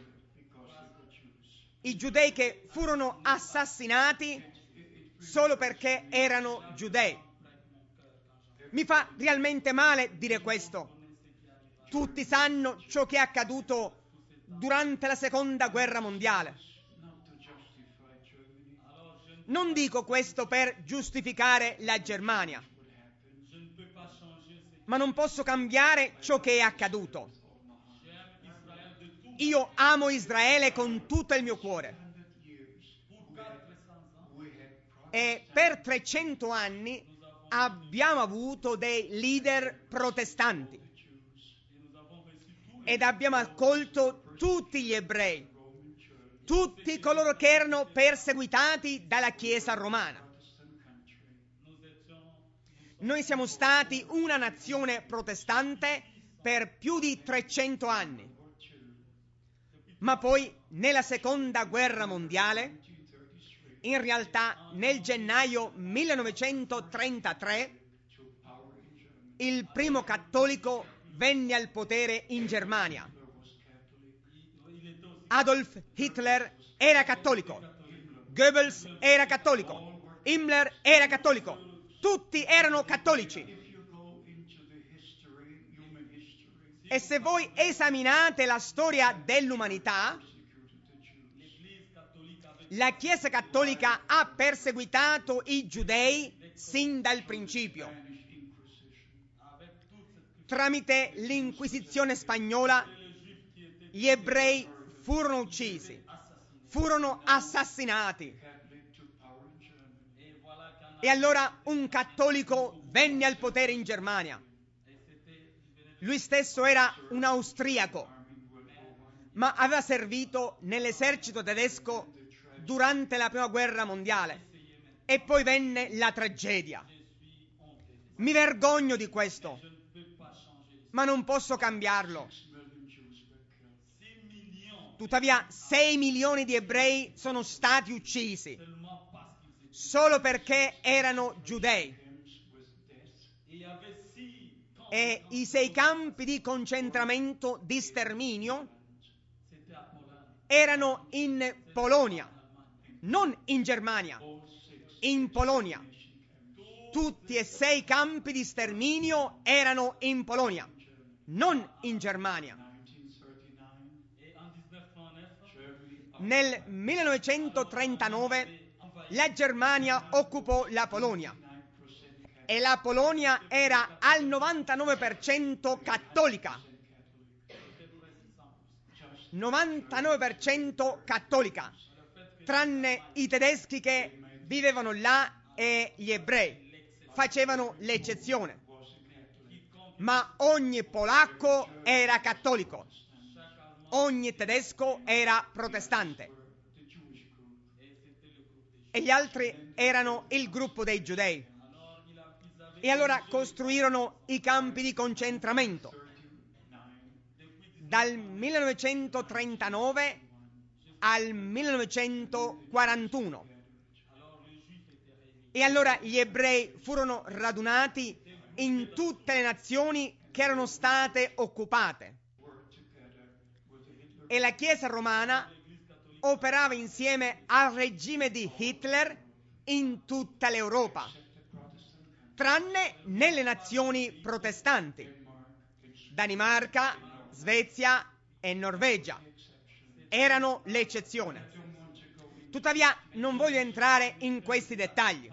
che furono assassinati solo perché erano giudei. Mi fa realmente male dire questo. Tutti sanno ciò che è accaduto durante la Seconda Guerra Mondiale. Non dico questo per giustificare la Germania, ma non posso cambiare ciò che è accaduto. Io amo Israele con tutto il mio cuore. E per 300 anni abbiamo avuto dei leader protestanti ed abbiamo accolto tutti gli ebrei, tutti coloro che erano perseguitati dalla Chiesa romana. Noi siamo stati una nazione protestante per più di 300 anni, ma poi nella Seconda Guerra Mondiale, in realtà nel gennaio 1933, il primo cattolico venne al potere in Germania. Adolf Hitler era cattolico, Goebbels era cattolico, Himmler era cattolico, tutti erano cattolici. E se voi esaminate la storia dell'umanità, la Chiesa cattolica ha perseguitato i giudei sin dal principio. Tramite l'Inquisizione spagnola, gli ebrei furono uccisi, furono assassinati. E allora un cattolico venne al potere in Germania. Lui stesso era un austriaco, ma aveva servito nell'esercito tedesco durante la Prima Guerra Mondiale. E poi venne la tragedia. Mi vergogno di questo, ma non posso cambiarlo. Tuttavia 6 milioni di ebrei sono stati uccisi solo perché erano giudei. E i 6 campi di concentramento di sterminio erano in Polonia, non in Germania, in Polonia. Tutti e 6 campi di sterminio erano in Polonia, non in Germania. Nel 1939 la Germania occupò la Polonia e la Polonia era al 99% cattolica. 99% cattolica, tranne i tedeschi che vivevano là e gli ebrei. facevano l'eccezione, ma ogni polacco era cattolico, ogni tedesco era protestante e gli altri erano il gruppo dei giudei. E allora costruirono i campi di concentramento. Dal 1939 al 1941. E allora gli ebrei furono radunati in tutte le nazioni che erano state occupate. E la Chiesa romana operava insieme al regime di Hitler in tutta l'Europa, tranne nelle nazioni protestanti, Danimarca, Svezia e Norvegia. Erano l'eccezione. Tuttavia non voglio entrare in questi dettagli,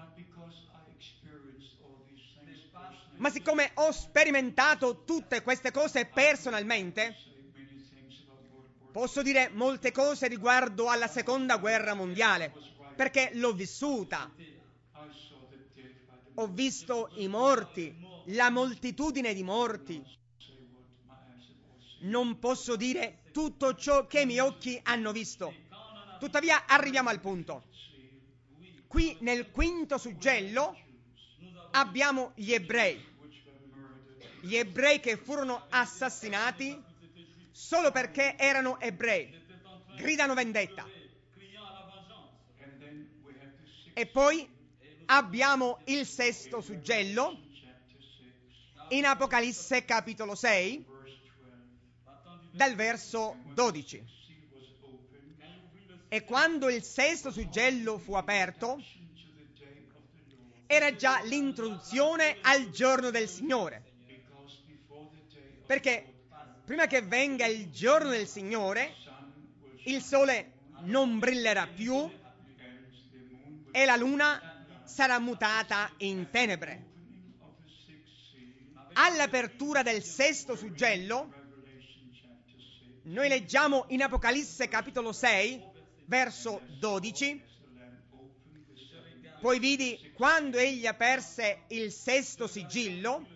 ma siccome ho sperimentato tutte queste cose personalmente, posso dire molte cose riguardo alla seconda guerra mondiale, perché l'ho vissuta. Ho visto i morti, la moltitudine di morti. Non posso dire tutto ciò che i miei occhi hanno visto. Tuttavia arriviamo al punto. Qui nel quinto suggello abbiamo gli ebrei che furono assassinati solo perché erano ebrei, gridano vendetta. E poi abbiamo il sesto suggello in Apocalisse capitolo 6 dal verso 12. E quando il sesto suggello fu aperto, era già l'introduzione al giorno del Signore. Perché prima che venga il giorno del Signore, il sole non brillerà più e la luna sarà mutata in tenebre. All'apertura del sesto suggello, noi leggiamo in Apocalisse capitolo 6, verso 12, poi vidi quando egli aperse il sesto sigillo,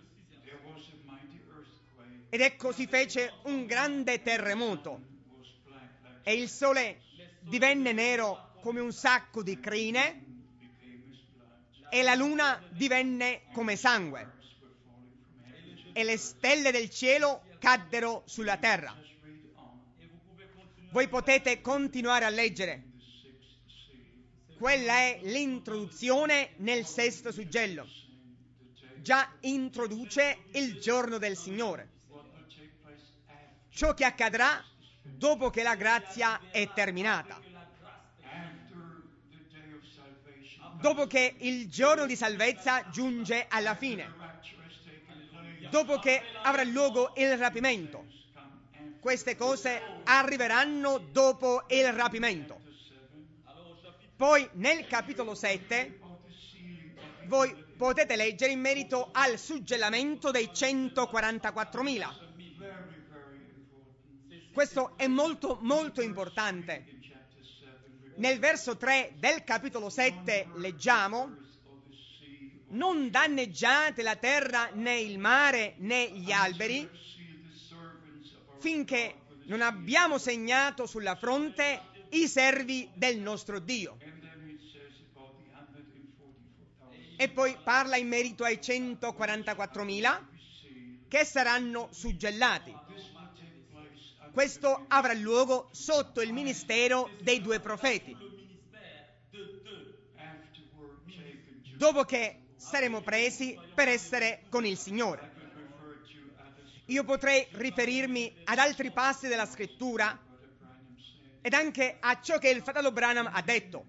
ed ecco si fece un grande terremoto, e il sole divenne nero come un sacco di crine, e la luna divenne come sangue, e le stelle del cielo caddero sulla terra. Voi potete continuare a leggere. Quella è l'introduzione nel sesto suggello. Già introduce il giorno del Signore. Ciò che accadrà dopo che la grazia è terminata. Dopo che il giorno di salvezza giunge alla fine. Dopo che avrà luogo il rapimento. Queste cose arriveranno dopo il rapimento. Poi nel capitolo 7 voi potete leggere in merito al suggellamento dei 144.000. Questo è molto molto importante. Nel verso 3 del capitolo 7 leggiamo: non danneggiate la terra né il mare né gli alberi finché non abbiamo segnato sulla fronte i servi del nostro Dio. E poi parla in merito ai 144.000 che saranno suggellati. Questo avrà luogo sotto il ministero dei due profeti, dopo che saremo presi per essere con il Signore. Io potrei riferirmi ad altri passi della scrittura ed anche a ciò che il fratello Branham ha detto.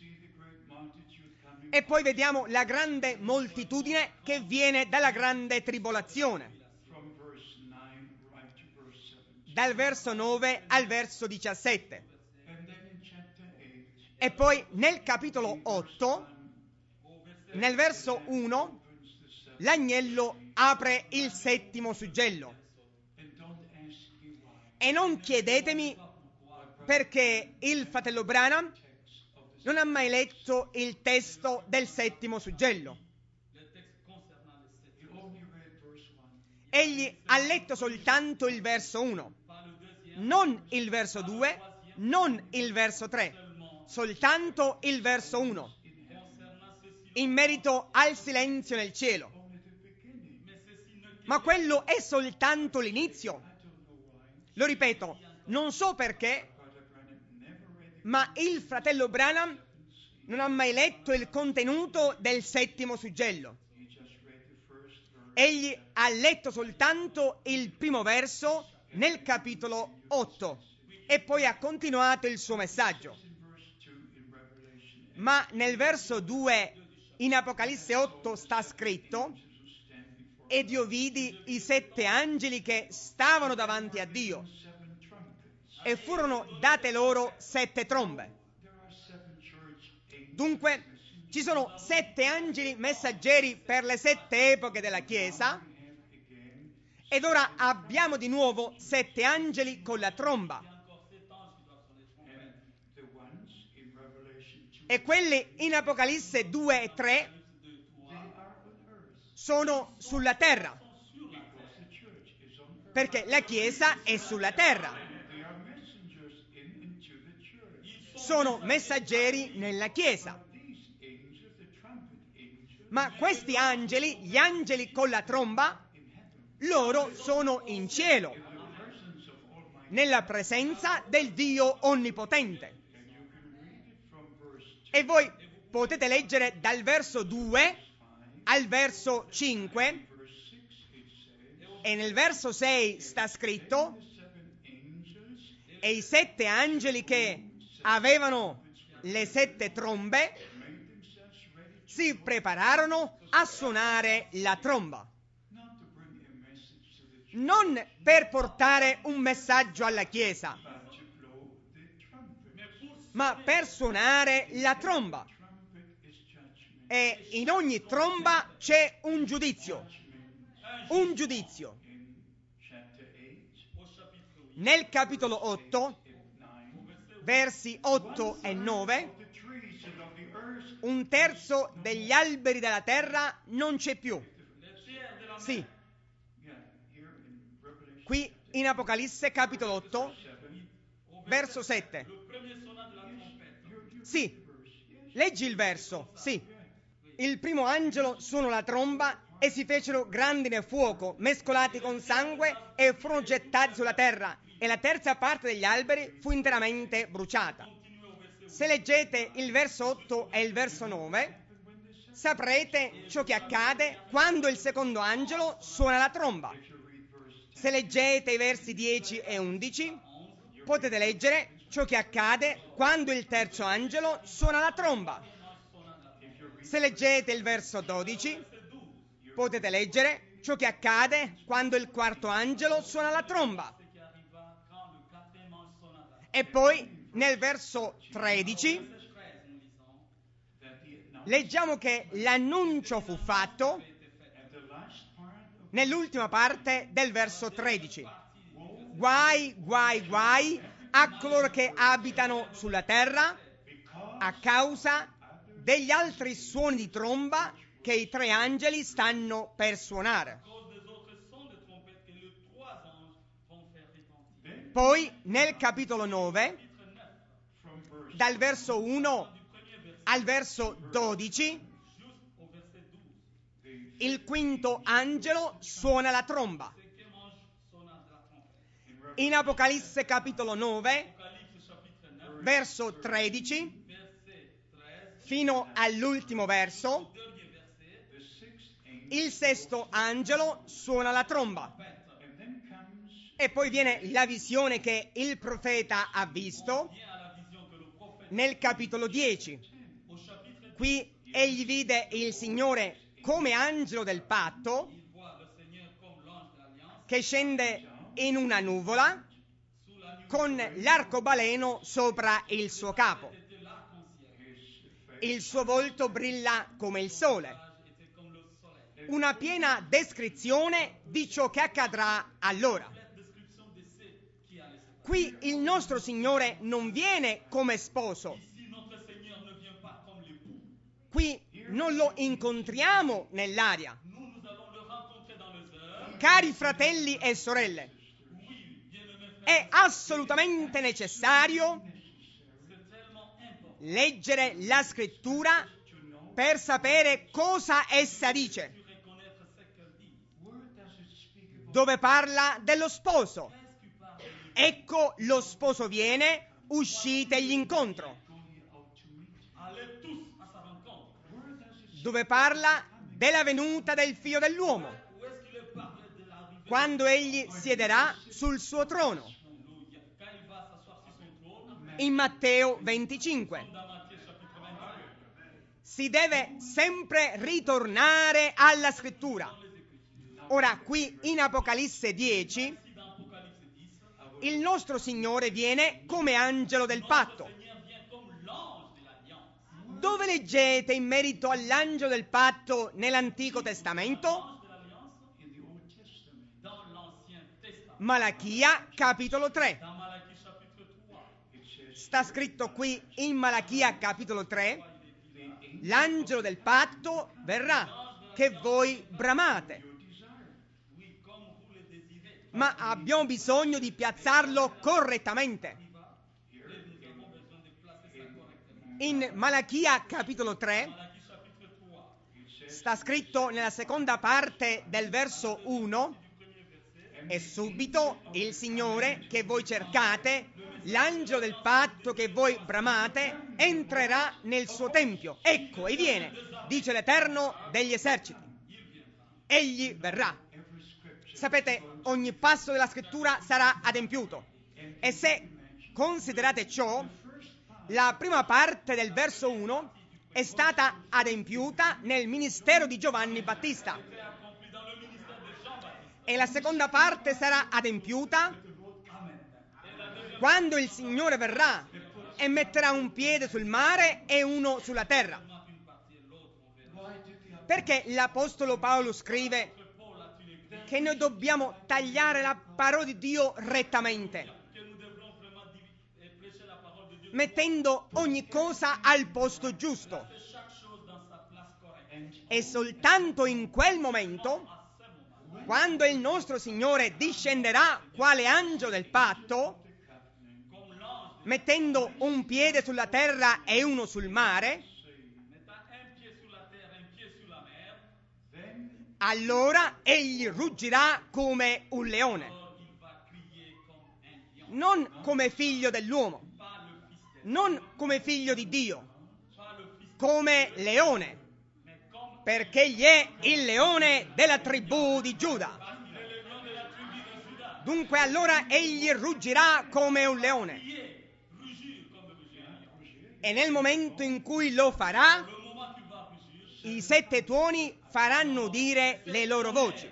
E poi vediamo la grande moltitudine che viene dalla grande tribolazione, dal verso 9 al verso 17. E poi nel capitolo 8, nel verso 1, l'agnello apre il settimo suggello. E non chiedetemi perché il fratello Branham non ha mai letto il testo del settimo suggello. egli ha letto soltanto il verso 1, non il verso 2, non il verso 3, soltanto il verso 1, in merito al silenzio nel cielo. Ma quello è soltanto l'inizio. Lo ripeto, non so perché, ma il fratello Branham non ha mai letto il contenuto del settimo suggello. Egli ha letto soltanto il primo verso nel capitolo 8 e poi ha continuato il suo messaggio. Ma nel verso 2 in Apocalisse 8 sta scritto: ed io vidi i 7 angeli che stavano davanti a Dio e furono date loro 7 trombe. Dunque ci sono 7 angeli messaggeri per le 7 epoche della Chiesa, ed ora abbiamo di nuovo 7 angeli con la tromba. E quelli in Apocalisse 2 e 3 sono sulla terra, perché la Chiesa è sulla terra. Sono messaggeri nella Chiesa. Ma questi angeli, gli angeli con la tromba, loro sono in cielo, nella presenza del Dio Onnipotente. E voi potete leggere dal verso 2 al verso 5, e nel verso 6 sta scritto: e i 7 angeli che avevano le 7 trombe si prepararono a suonare la tromba, non per portare un messaggio alla Chiesa, ma per suonare la tromba. E in ogni tromba c'è un giudizio. Un giudizio. Nel capitolo 8, versi 8 e 9, un terzo degli alberi della terra non c'è più. Sì. Qui in Apocalisse capitolo 8, verso 7. Sì. Leggi il verso. Sì. Il primo angelo suonò la tromba e si fecero grandine e fuoco mescolati con sangue e furono gettati sulla terra, e la terza parte degli alberi fu interamente bruciata. Se leggete il verso 8 e il verso 9, saprete ciò che accade quando il secondo angelo suona la tromba. Se leggete i versi 10 e 11, potete leggere ciò che accade quando il terzo angelo suona la tromba. Se leggete il verso 12, potete leggere ciò che accade quando il quarto angelo suona la tromba. E poi nel verso 13 leggiamo che l'annuncio fu fatto nell'ultima parte del verso 13. Guai, guai, guai a coloro che abitano sulla terra a causa degli altri suoni di tromba che i 3 angeli stanno per suonare. Poi nel capitolo 9, dal verso 1 al verso 12, il quinto angelo suona la tromba. In Apocalisse capitolo 9, verso 13, fino all'ultimo verso, il sesto angelo suona la tromba. E poi viene la visione che il profeta ha visto nel capitolo 10. Qui egli vide il Signore come angelo del patto che scende in una nuvola con l'arcobaleno sopra il suo capo. Il suo volto brilla come il sole. Una piena descrizione di ciò che accadrà allora. Qui il nostro Signore non viene come sposo. Qui non lo incontriamo nell'aria. Cari fratelli e sorelle, è assolutamente necessario leggere la scrittura per sapere cosa essa dice, dove parla dello sposo. Ecco, lo sposo viene, uscitegli incontro. Dove parla della venuta del figlio dell'uomo, quando egli siederà sul suo trono. In Matteo 25. Si deve sempre ritornare alla scrittura. Ora, qui in Apocalisse 10, il nostro Signore viene come angelo del patto. Dove leggete in merito all'angelo del patto nell'Antico Testamento? Malachia, capitolo 3. Sta scritto qui in Malachia, capitolo 3, l'angelo del patto verrà, che voi bramate. Ma abbiamo bisogno di piazzarlo correttamente. In Malachia, capitolo 3, sta scritto nella seconda parte del verso 1, e subito il Signore che voi cercate, l'angelo del patto che voi bramate, entrerà nel suo tempio. Ecco, e viene, dice l'Eterno degli eserciti. Egli verrà. Sapete, ogni passo della scrittura sarà adempiuto. E se considerate ciò, la prima parte del verso 1 è stata adempiuta nel ministero di Giovanni Battista. E la seconda parte sarà adempiuta quando il Signore verrà e metterà un piede sul mare e uno sulla terra. Perché l'Apostolo Paolo scrive che noi dobbiamo tagliare la parola di Dio rettamente, mettendo ogni cosa al posto giusto. E soltanto in quel momento, quando il nostro Signore discenderà quale angelo del patto, mettendo un piede sulla terra e uno sul mare, allora egli ruggirà come un leone, non come figlio dell'uomo, non come figlio di Dio, come leone, perché egli è il leone della tribù di Giuda. Dunque allora egli ruggirà come un leone. E nel momento in cui lo farà, i 7 tuoni faranno udire le loro voci.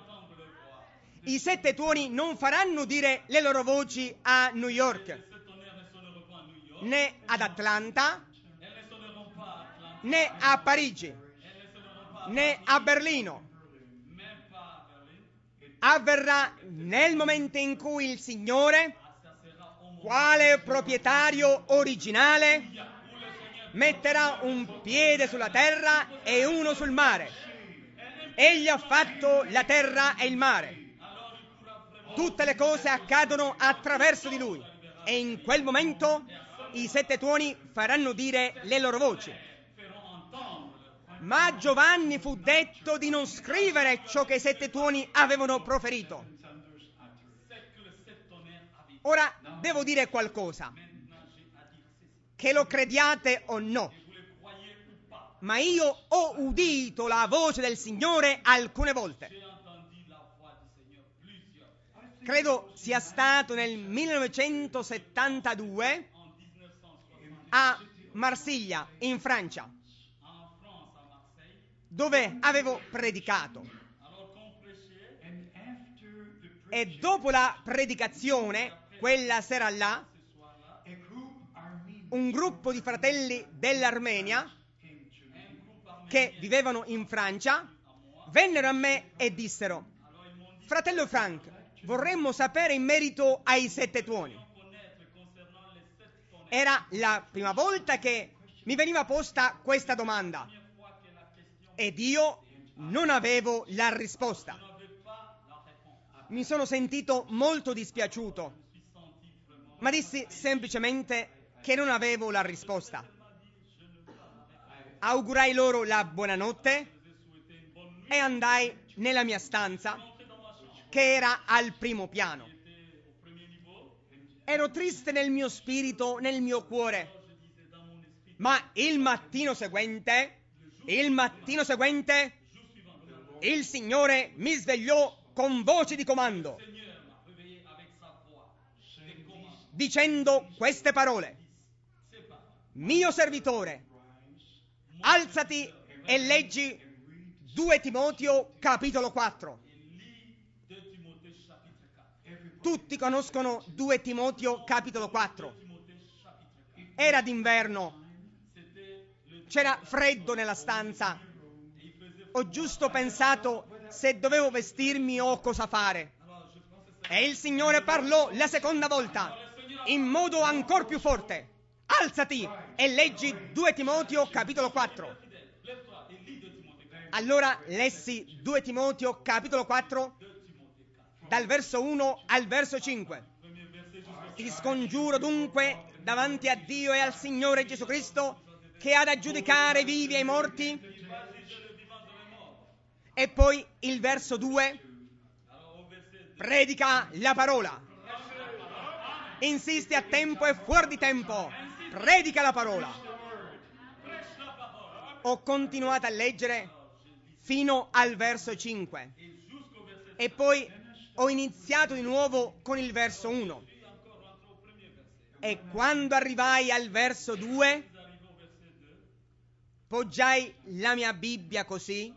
I 7 tuoni non faranno udire le loro voci a New York, né ad Atlanta, né a Parigi, né a Berlino. Avverrà nel momento in cui il Signore, quale proprietario originale, metterà un piede sulla terra e uno sul mare. Egli ha fatto la terra e il mare. Tutte le cose accadono attraverso di lui. E in quel momento i 7 tuoni faranno dire le loro voci. Ma a Giovanni fu detto di non scrivere ciò che i 7 tuoni avevano proferito. Ora devo dire qualcosa, che lo crediate o no, ma io ho udito la voce del Signore alcune volte. Credo sia stato nel 1972 a Marsiglia, in Francia, dove avevo predicato. E dopo la predicazione, quella sera là, un gruppo di fratelli dell'Armenia che vivevano in Francia vennero a me e dissero: fratello Frank, vorremmo sapere in merito ai 7 tuoni. Era la prima volta che mi veniva posta questa domanda ed io non avevo la risposta. mi sono sentito molto dispiaciuto, ma dissi semplicemente che non avevo la risposta. Augurai loro la buonanotte e andai nella mia stanza, che era al primo piano. Ero triste nel mio spirito, nel mio cuore, ma il mattino seguente, il Signore mi svegliò con voce di comando, dicendo queste parole: mio servitore, alzati e leggi 2 Timoteo capitolo 4. Tutti conoscono 2 Timoteo capitolo 4. Era d'inverno, c'era freddo nella stanza. Ho giusto pensato se dovevo vestirmi o cosa fare. E il Signore parlò la seconda volta, in modo ancor più forte. Alzati e leggi 2 Timoteo capitolo 4. Allora lessi 2 Timoteo capitolo 4, dal verso 1 al verso 5. Ti scongiuro dunque davanti a Dio e al Signore Gesù Cristo, che ha da giudicare i vivi e i morti. E poi il verso 2, predica la parola. Insisti a tempo e fuori di tempo, predica la parola. Ho continuato a leggere fino al verso 5 e poi ho iniziato di nuovo con il verso 1. E quando arrivai al verso 2, poggiai la mia Bibbia così,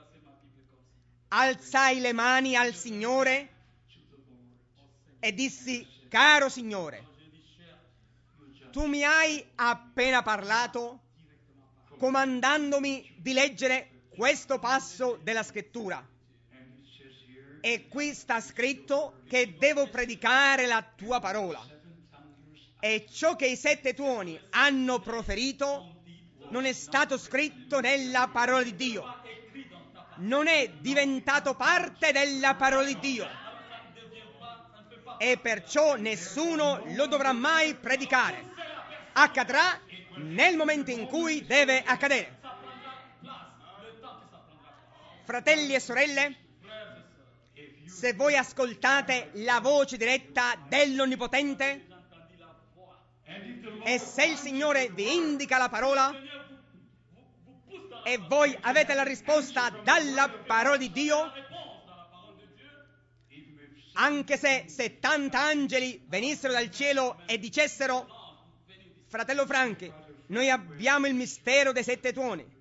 alzai le mani al Signore e dissi: caro Signore, tu mi hai appena parlato comandandomi di leggere questo passo della scrittura. E qui sta scritto che devo predicare la tua parola. E ciò che i 7 tuoni hanno proferito non è stato scritto nella parola di Dio. Non è diventato parte della parola di Dio. E perciò nessuno lo dovrà mai predicare. Accadrà nel momento in cui deve accadere. Fratelli e sorelle, se voi ascoltate la voce diretta dell'Onnipotente e se il Signore vi indica la parola e voi avete la risposta dalla parola di Dio, anche se 70 angeli venissero dal cielo e dicessero: fratello Franchi, noi abbiamo il mistero dei 7 tuoni,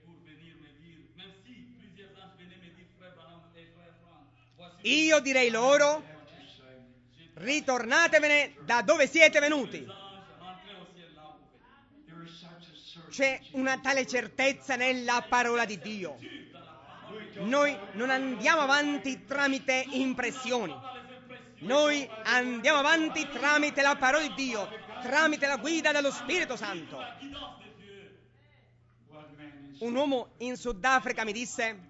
io direi loro: ritornatevene da dove siete venuti. C'è una tale certezza nella parola di Dio. Noi non andiamo avanti tramite impressioni. Noi andiamo avanti tramite la parola di Dio, tramite la guida dello Spirito Santo. Un uomo in Sudafrica mi disse: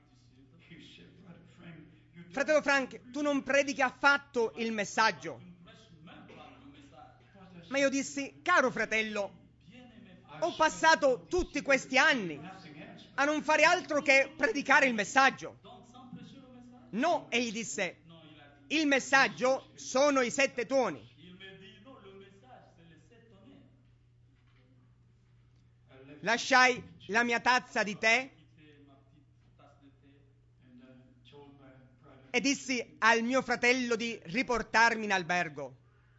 fratello Frank, tu non predichi affatto il messaggio. Ma io dissi: caro fratello, ho passato tutti questi anni a non fare altro che predicare il messaggio. No, egli disse, il messaggio sono i 7 tuoni. Lasciai la mia tazza di tè e dissi al mio fratello di riportarmi in albergo.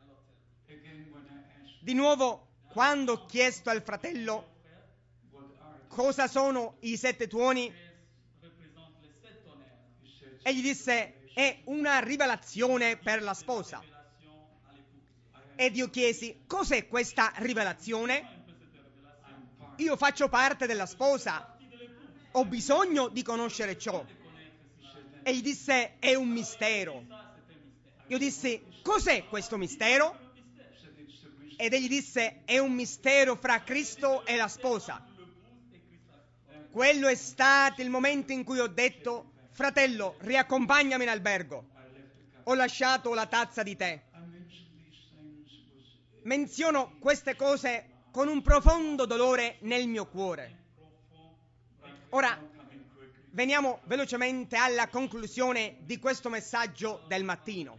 Di nuovo, quando ho chiesto al fratello cosa sono i 7 tuoni, egli disse: è una rivelazione per la sposa. Ed io chiesi: cos'è questa rivelazione? Io faccio parte della sposa, ho bisogno di conoscere ciò. Egli disse: è un mistero. Io dissi: cos'è questo mistero? Ed egli disse: è un mistero fra Cristo e la sposa. Quello è stato il momento in cui ho detto: fratello, riaccompagnami in albergo. ho lasciato la tazza di tè. Menziono queste cose con un profondo dolore nel mio cuore. Ora, veniamo velocemente alla conclusione di questo messaggio del mattino.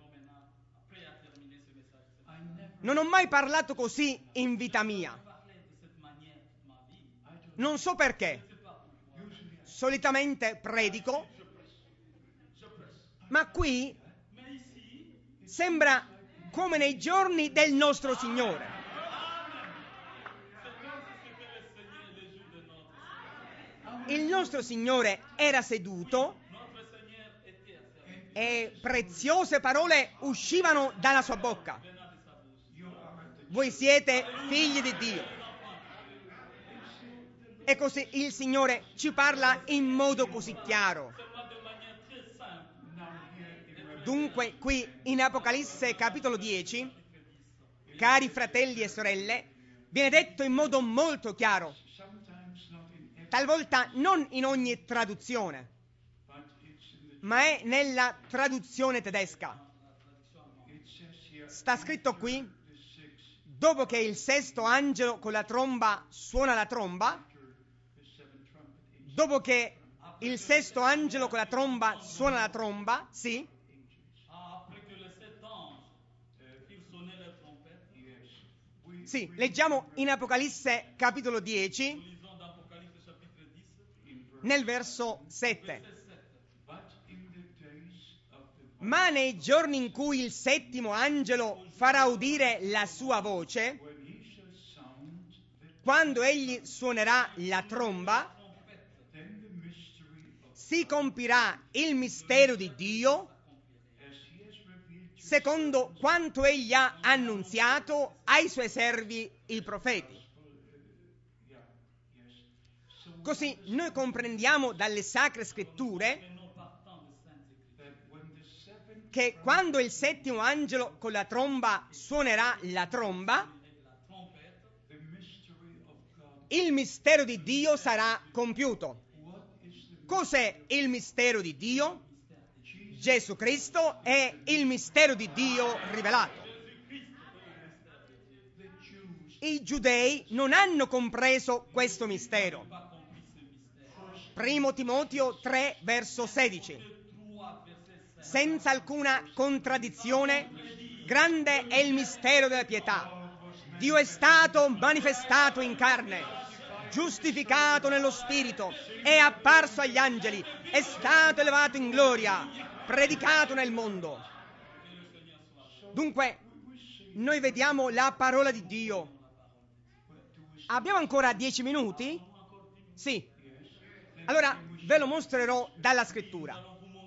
Non ho mai parlato così in vita mia. Non so perché. Solitamente predico, ma qui sembra come nei giorni del nostro Signore. Il nostro Signore era seduto e preziose parole uscivano dalla sua bocca. Voi siete figli di Dio. E così il Signore ci parla in modo così chiaro. Dunque, qui in Apocalisse capitolo 10, cari fratelli e sorelle, viene detto in modo molto chiaro, talvolta non in ogni traduzione, ma è nella traduzione tedesca. Sta scritto qui, dopo che il sesto angelo con la tromba suona la tromba, dopo che il sesto angelo con la tromba suona la tromba, sì, sì, leggiamo in Apocalisse capitolo 10, nel verso 7. Ma nei giorni in cui il settimo angelo farà udire la sua voce, quando egli suonerà la tromba, si compirà il mistero di Dio secondo quanto egli ha annunziato ai suoi servi i profeti. Così noi comprendiamo dalle Sacre Scritture che quando il settimo angelo con la tromba suonerà la tromba, il mistero di Dio sarà compiuto. Cos'è il mistero di Dio? Gesù Cristo è il mistero di Dio rivelato. I giudei non hanno compreso questo mistero. Primo Timoteo 3, verso 16. Senza alcuna contraddizione, grande è il mistero della pietà. Dio è stato manifestato in carne, giustificato nello Spirito, è apparso agli angeli, è stato elevato in gloria, predicato nel mondo. Dunque, noi vediamo la parola di Dio. Abbiamo ancora 10 minuti? Sì. Allora, ve lo mostrerò dalla scrittura.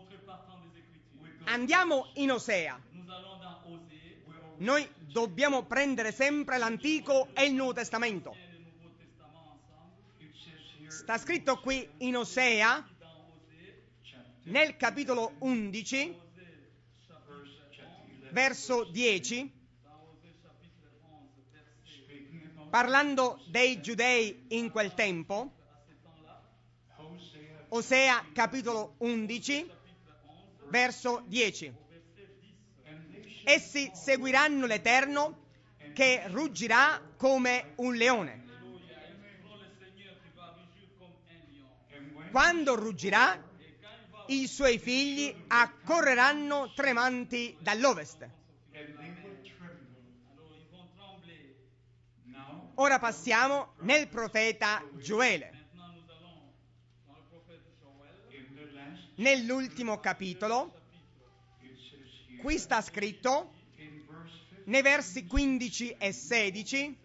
Andiamo in Osea. Noi dobbiamo prendere sempre l'Antico e il Nuovo Testamento. Sta scritto qui in Osea, nel capitolo 11, verso 10, parlando dei giudei in quel tempo. Osea capitolo 11, verso 10. Essi seguiranno l'Eterno che ruggirà come un leone. Quando ruggirà, i suoi figli accorreranno tremanti dall'ovest. Ora passiamo nel profeta Gioele. Nell'ultimo capitolo, qui sta scritto, nei versi 15 e 16,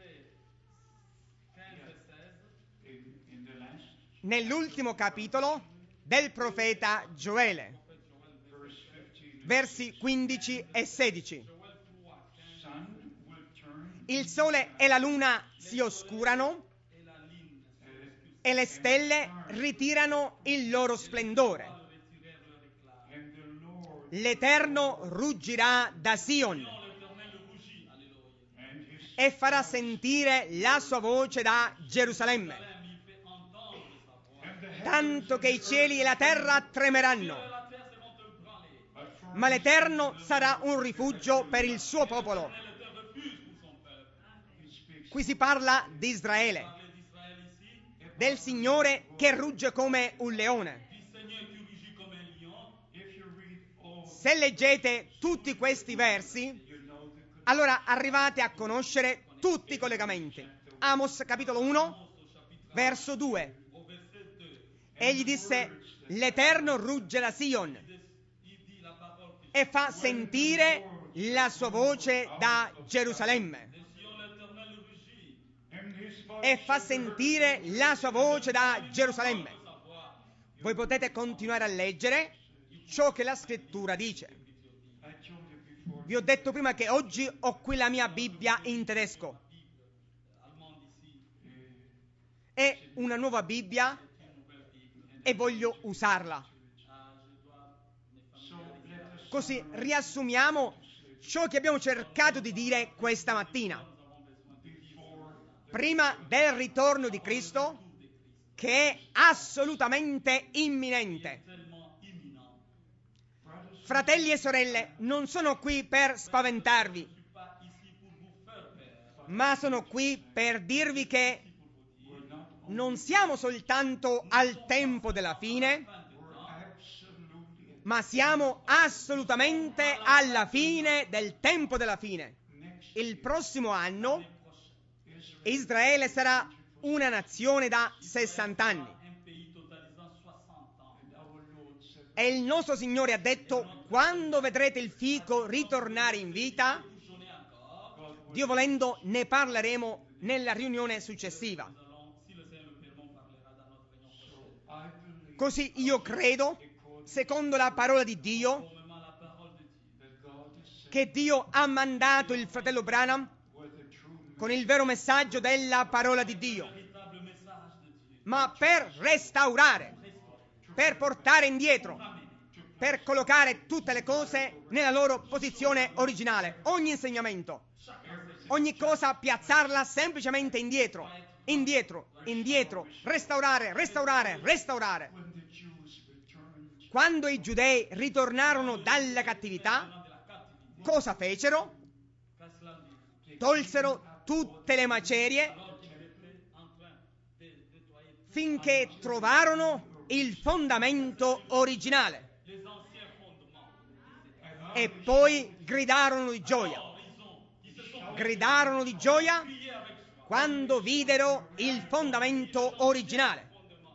nell'ultimo capitolo del profeta Gioele, versi 15 e 16. Il sole e la luna si oscurano e le stelle ritirano il loro splendore. L'Eterno ruggirà da Sion e farà sentire la sua voce da Gerusalemme, tanto che i cieli e la terra tremeranno. ma l'Eterno sarà un rifugio per il suo popolo. Qui si parla di Israele, del Signore che rugge come un leone. Se leggete tutti questi versi, allora arrivate a conoscere tutti i collegamenti. Amos capitolo 1, verso 2. Egli disse: l'Eterno rugge da Sion e fa sentire la sua voce da Gerusalemme. E fa sentire la sua voce da Gerusalemme. Voi potete continuare a leggere ciò che la scrittura dice. Vi ho detto prima che oggi ho qui la mia Bibbia in tedesco. È una nuova Bibbia e voglio usarla. Così riassumiamo ciò che abbiamo cercato di dire questa mattina. Prima del ritorno di Cristo, che è assolutamente imminente. Fratelli e sorelle, non sono qui per spaventarvi, ma sono qui per dirvi che non siamo soltanto al tempo della fine, ma siamo assolutamente alla fine del tempo della fine. Il prossimo anno Israele sarà una nazione da 60 anni. E il nostro Signore ha detto: quando vedrete il fico ritornare in vita, Dio volendo ne parleremo nella riunione successiva. Così io credo, secondo la parola di Dio, che Dio ha mandato il fratello Branham con il vero messaggio della parola di Dio, ma per restaurare, per portare indietro, per collocare tutte le cose nella loro posizione originale, ogni insegnamento, ogni cosa piazzarla semplicemente indietro, indietro, indietro, restaurare, restaurare, restaurare. Quando i giudei ritornarono dalla cattività, cosa fecero? Tolsero tutte le macerie finché trovarono il fondamento originale e poi gridarono di gioia. Gridarono di gioia quando videro il fondamento originale.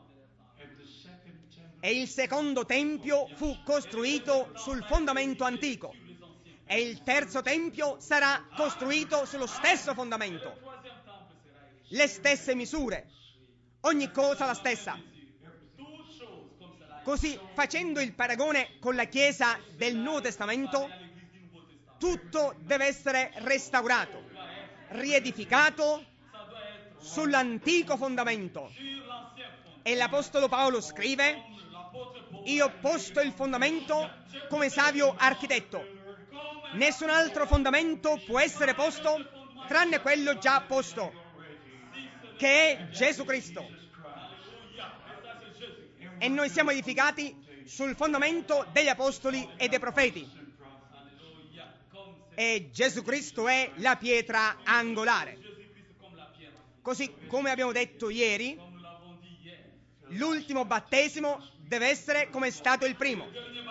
E il secondo tempio fu costruito sul fondamento antico. E il terzo tempio sarà costruito sullo stesso fondamento. Le stesse misure. Ogni cosa la stessa. Così, facendo il paragone con la Chiesa del Nuovo Testamento, tutto deve essere restaurato, riedificato sull'antico fondamento. E l'Apostolo Paolo scrive: io ho posto il fondamento come savio architetto. Nessun altro fondamento può essere posto tranne quello già posto, che è Gesù Cristo. E noi siamo edificati sul fondamento degli apostoli e dei profeti. E Gesù Cristo è la pietra angolare. Così come abbiamo detto ieri, l'ultimo battesimo deve essere come è stato il primo.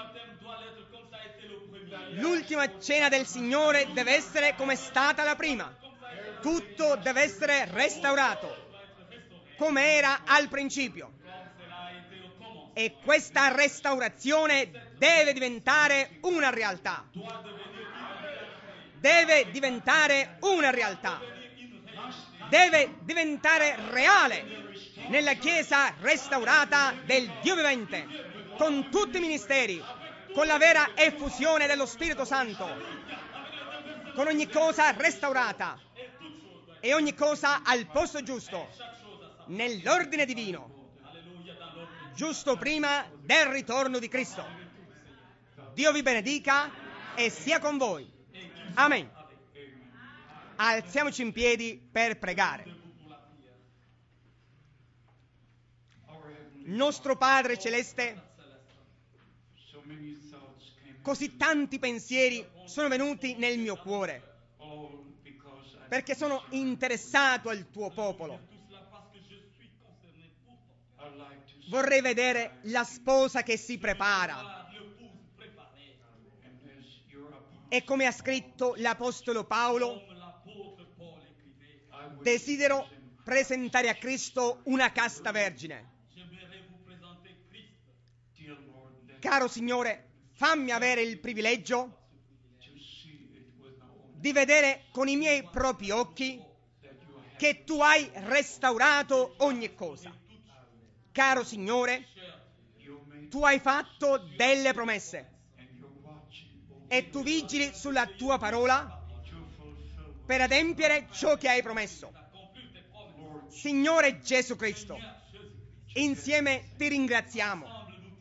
L'ultima cena del Signore deve essere come è stata la prima. Tutto deve essere restaurato, come era al principio. E questa restaurazione deve diventare una realtà. Deve diventare una realtà. Deve diventare reale nella Chiesa restaurata del Dio vivente, con tutti i ministeri, con la vera effusione dello Spirito Santo, con ogni cosa restaurata e ogni cosa al posto giusto, nell'ordine divino, giusto prima del ritorno di Cristo. Dio vi benedica e sia con voi. Amen. Alziamoci in piedi per pregare. Nostro Padre Celeste, Così tanti pensieri sono venuti nel mio cuore, perché sono interessato al tuo popolo. Vorrei vedere la sposa che si prepara. E come ha scritto l'Apostolo Paolo, desidero presentare a Cristo una casta vergine. Caro Signore, fammi avere il privilegio di vedere con i miei propri occhi che tu hai restaurato ogni cosa. Caro Signore, tu hai fatto delle promesse e tu vigili sulla tua parola per adempiere ciò che hai promesso. Signore Gesù Cristo, insieme ti ringraziamo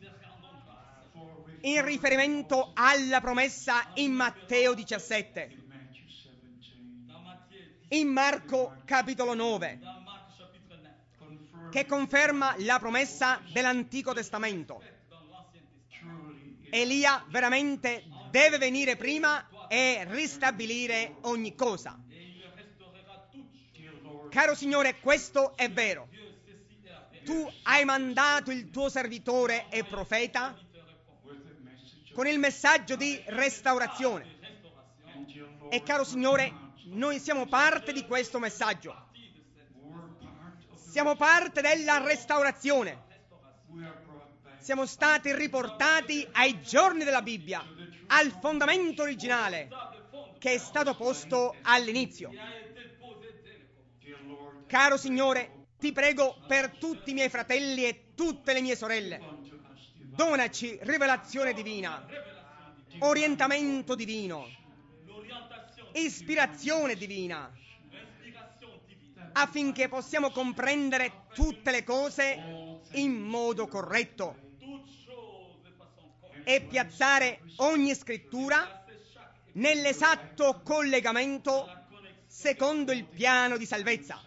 in riferimento alla promessa in Matteo 17, in Marco capitolo 9, che conferma la promessa dell'Antico Testamento. Elia veramente deve venire prima e ristabilire ogni cosa. Caro Signore, questo è vero. Tu hai mandato il tuo servitore e profeta con il messaggio di restaurazione. E caro Signore, noi siamo parte di questo messaggio. Siamo parte della restaurazione. Siamo stati riportati ai giorni della Bibbia, al fondamento originale che è stato posto all'inizio. Caro Signore, ti prego per tutti i miei fratelli e tutte le mie sorelle, donaci rivelazione divina, orientamento divino, ispirazione divina, affinché possiamo comprendere tutte le cose in modo corretto e piazzare ogni scrittura nell'esatto collegamento secondo il piano di salvezza.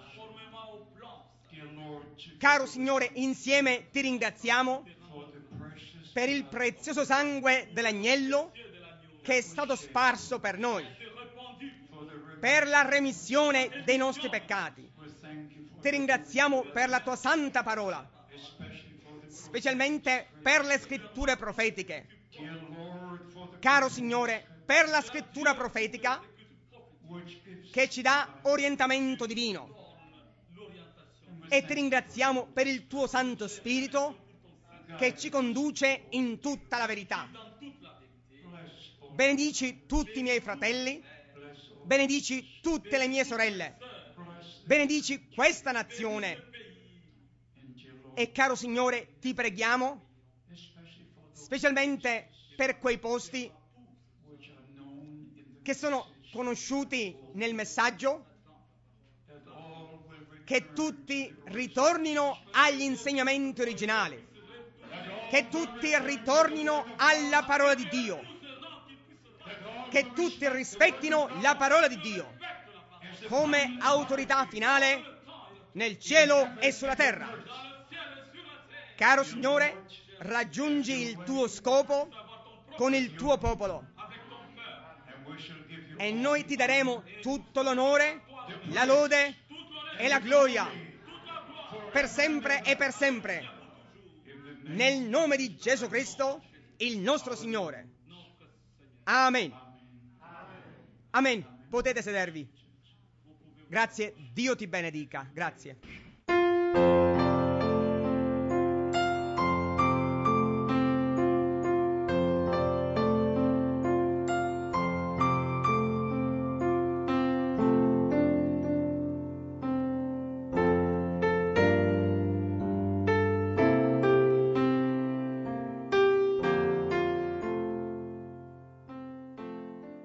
Caro Signore, insieme ti ringraziamo per il prezioso sangue dell'agnello che è stato sparso per noi, per la remissione dei nostri peccati. Ti ringraziamo per la tua santa parola, specialmente per le scritture profetiche. Caro Signore, per la scrittura profetica che ci dà orientamento divino. E ti ringraziamo per il tuo Santo Spirito che ci conduce in tutta la verità. Benedici tutti i miei fratelli, benedici tutte le mie sorelle, benedici questa nazione. E caro Signore, ti preghiamo specialmente per quei posti che sono conosciuti nel messaggio, che tutti ritornino agli insegnamenti originali, che tutti ritornino alla parola di Dio, che tutti rispettino la parola di Dio come autorità finale nel cielo e sulla terra. Caro Signore, raggiungi il tuo scopo con il tuo popolo e noi ti daremo tutto l'onore, la lode e la gloria per sempre e per sempre, nel nome di Gesù Cristo, il nostro Signore. Amen. Amen. Potete sedervi. Grazie, Dio ti benedica. Grazie.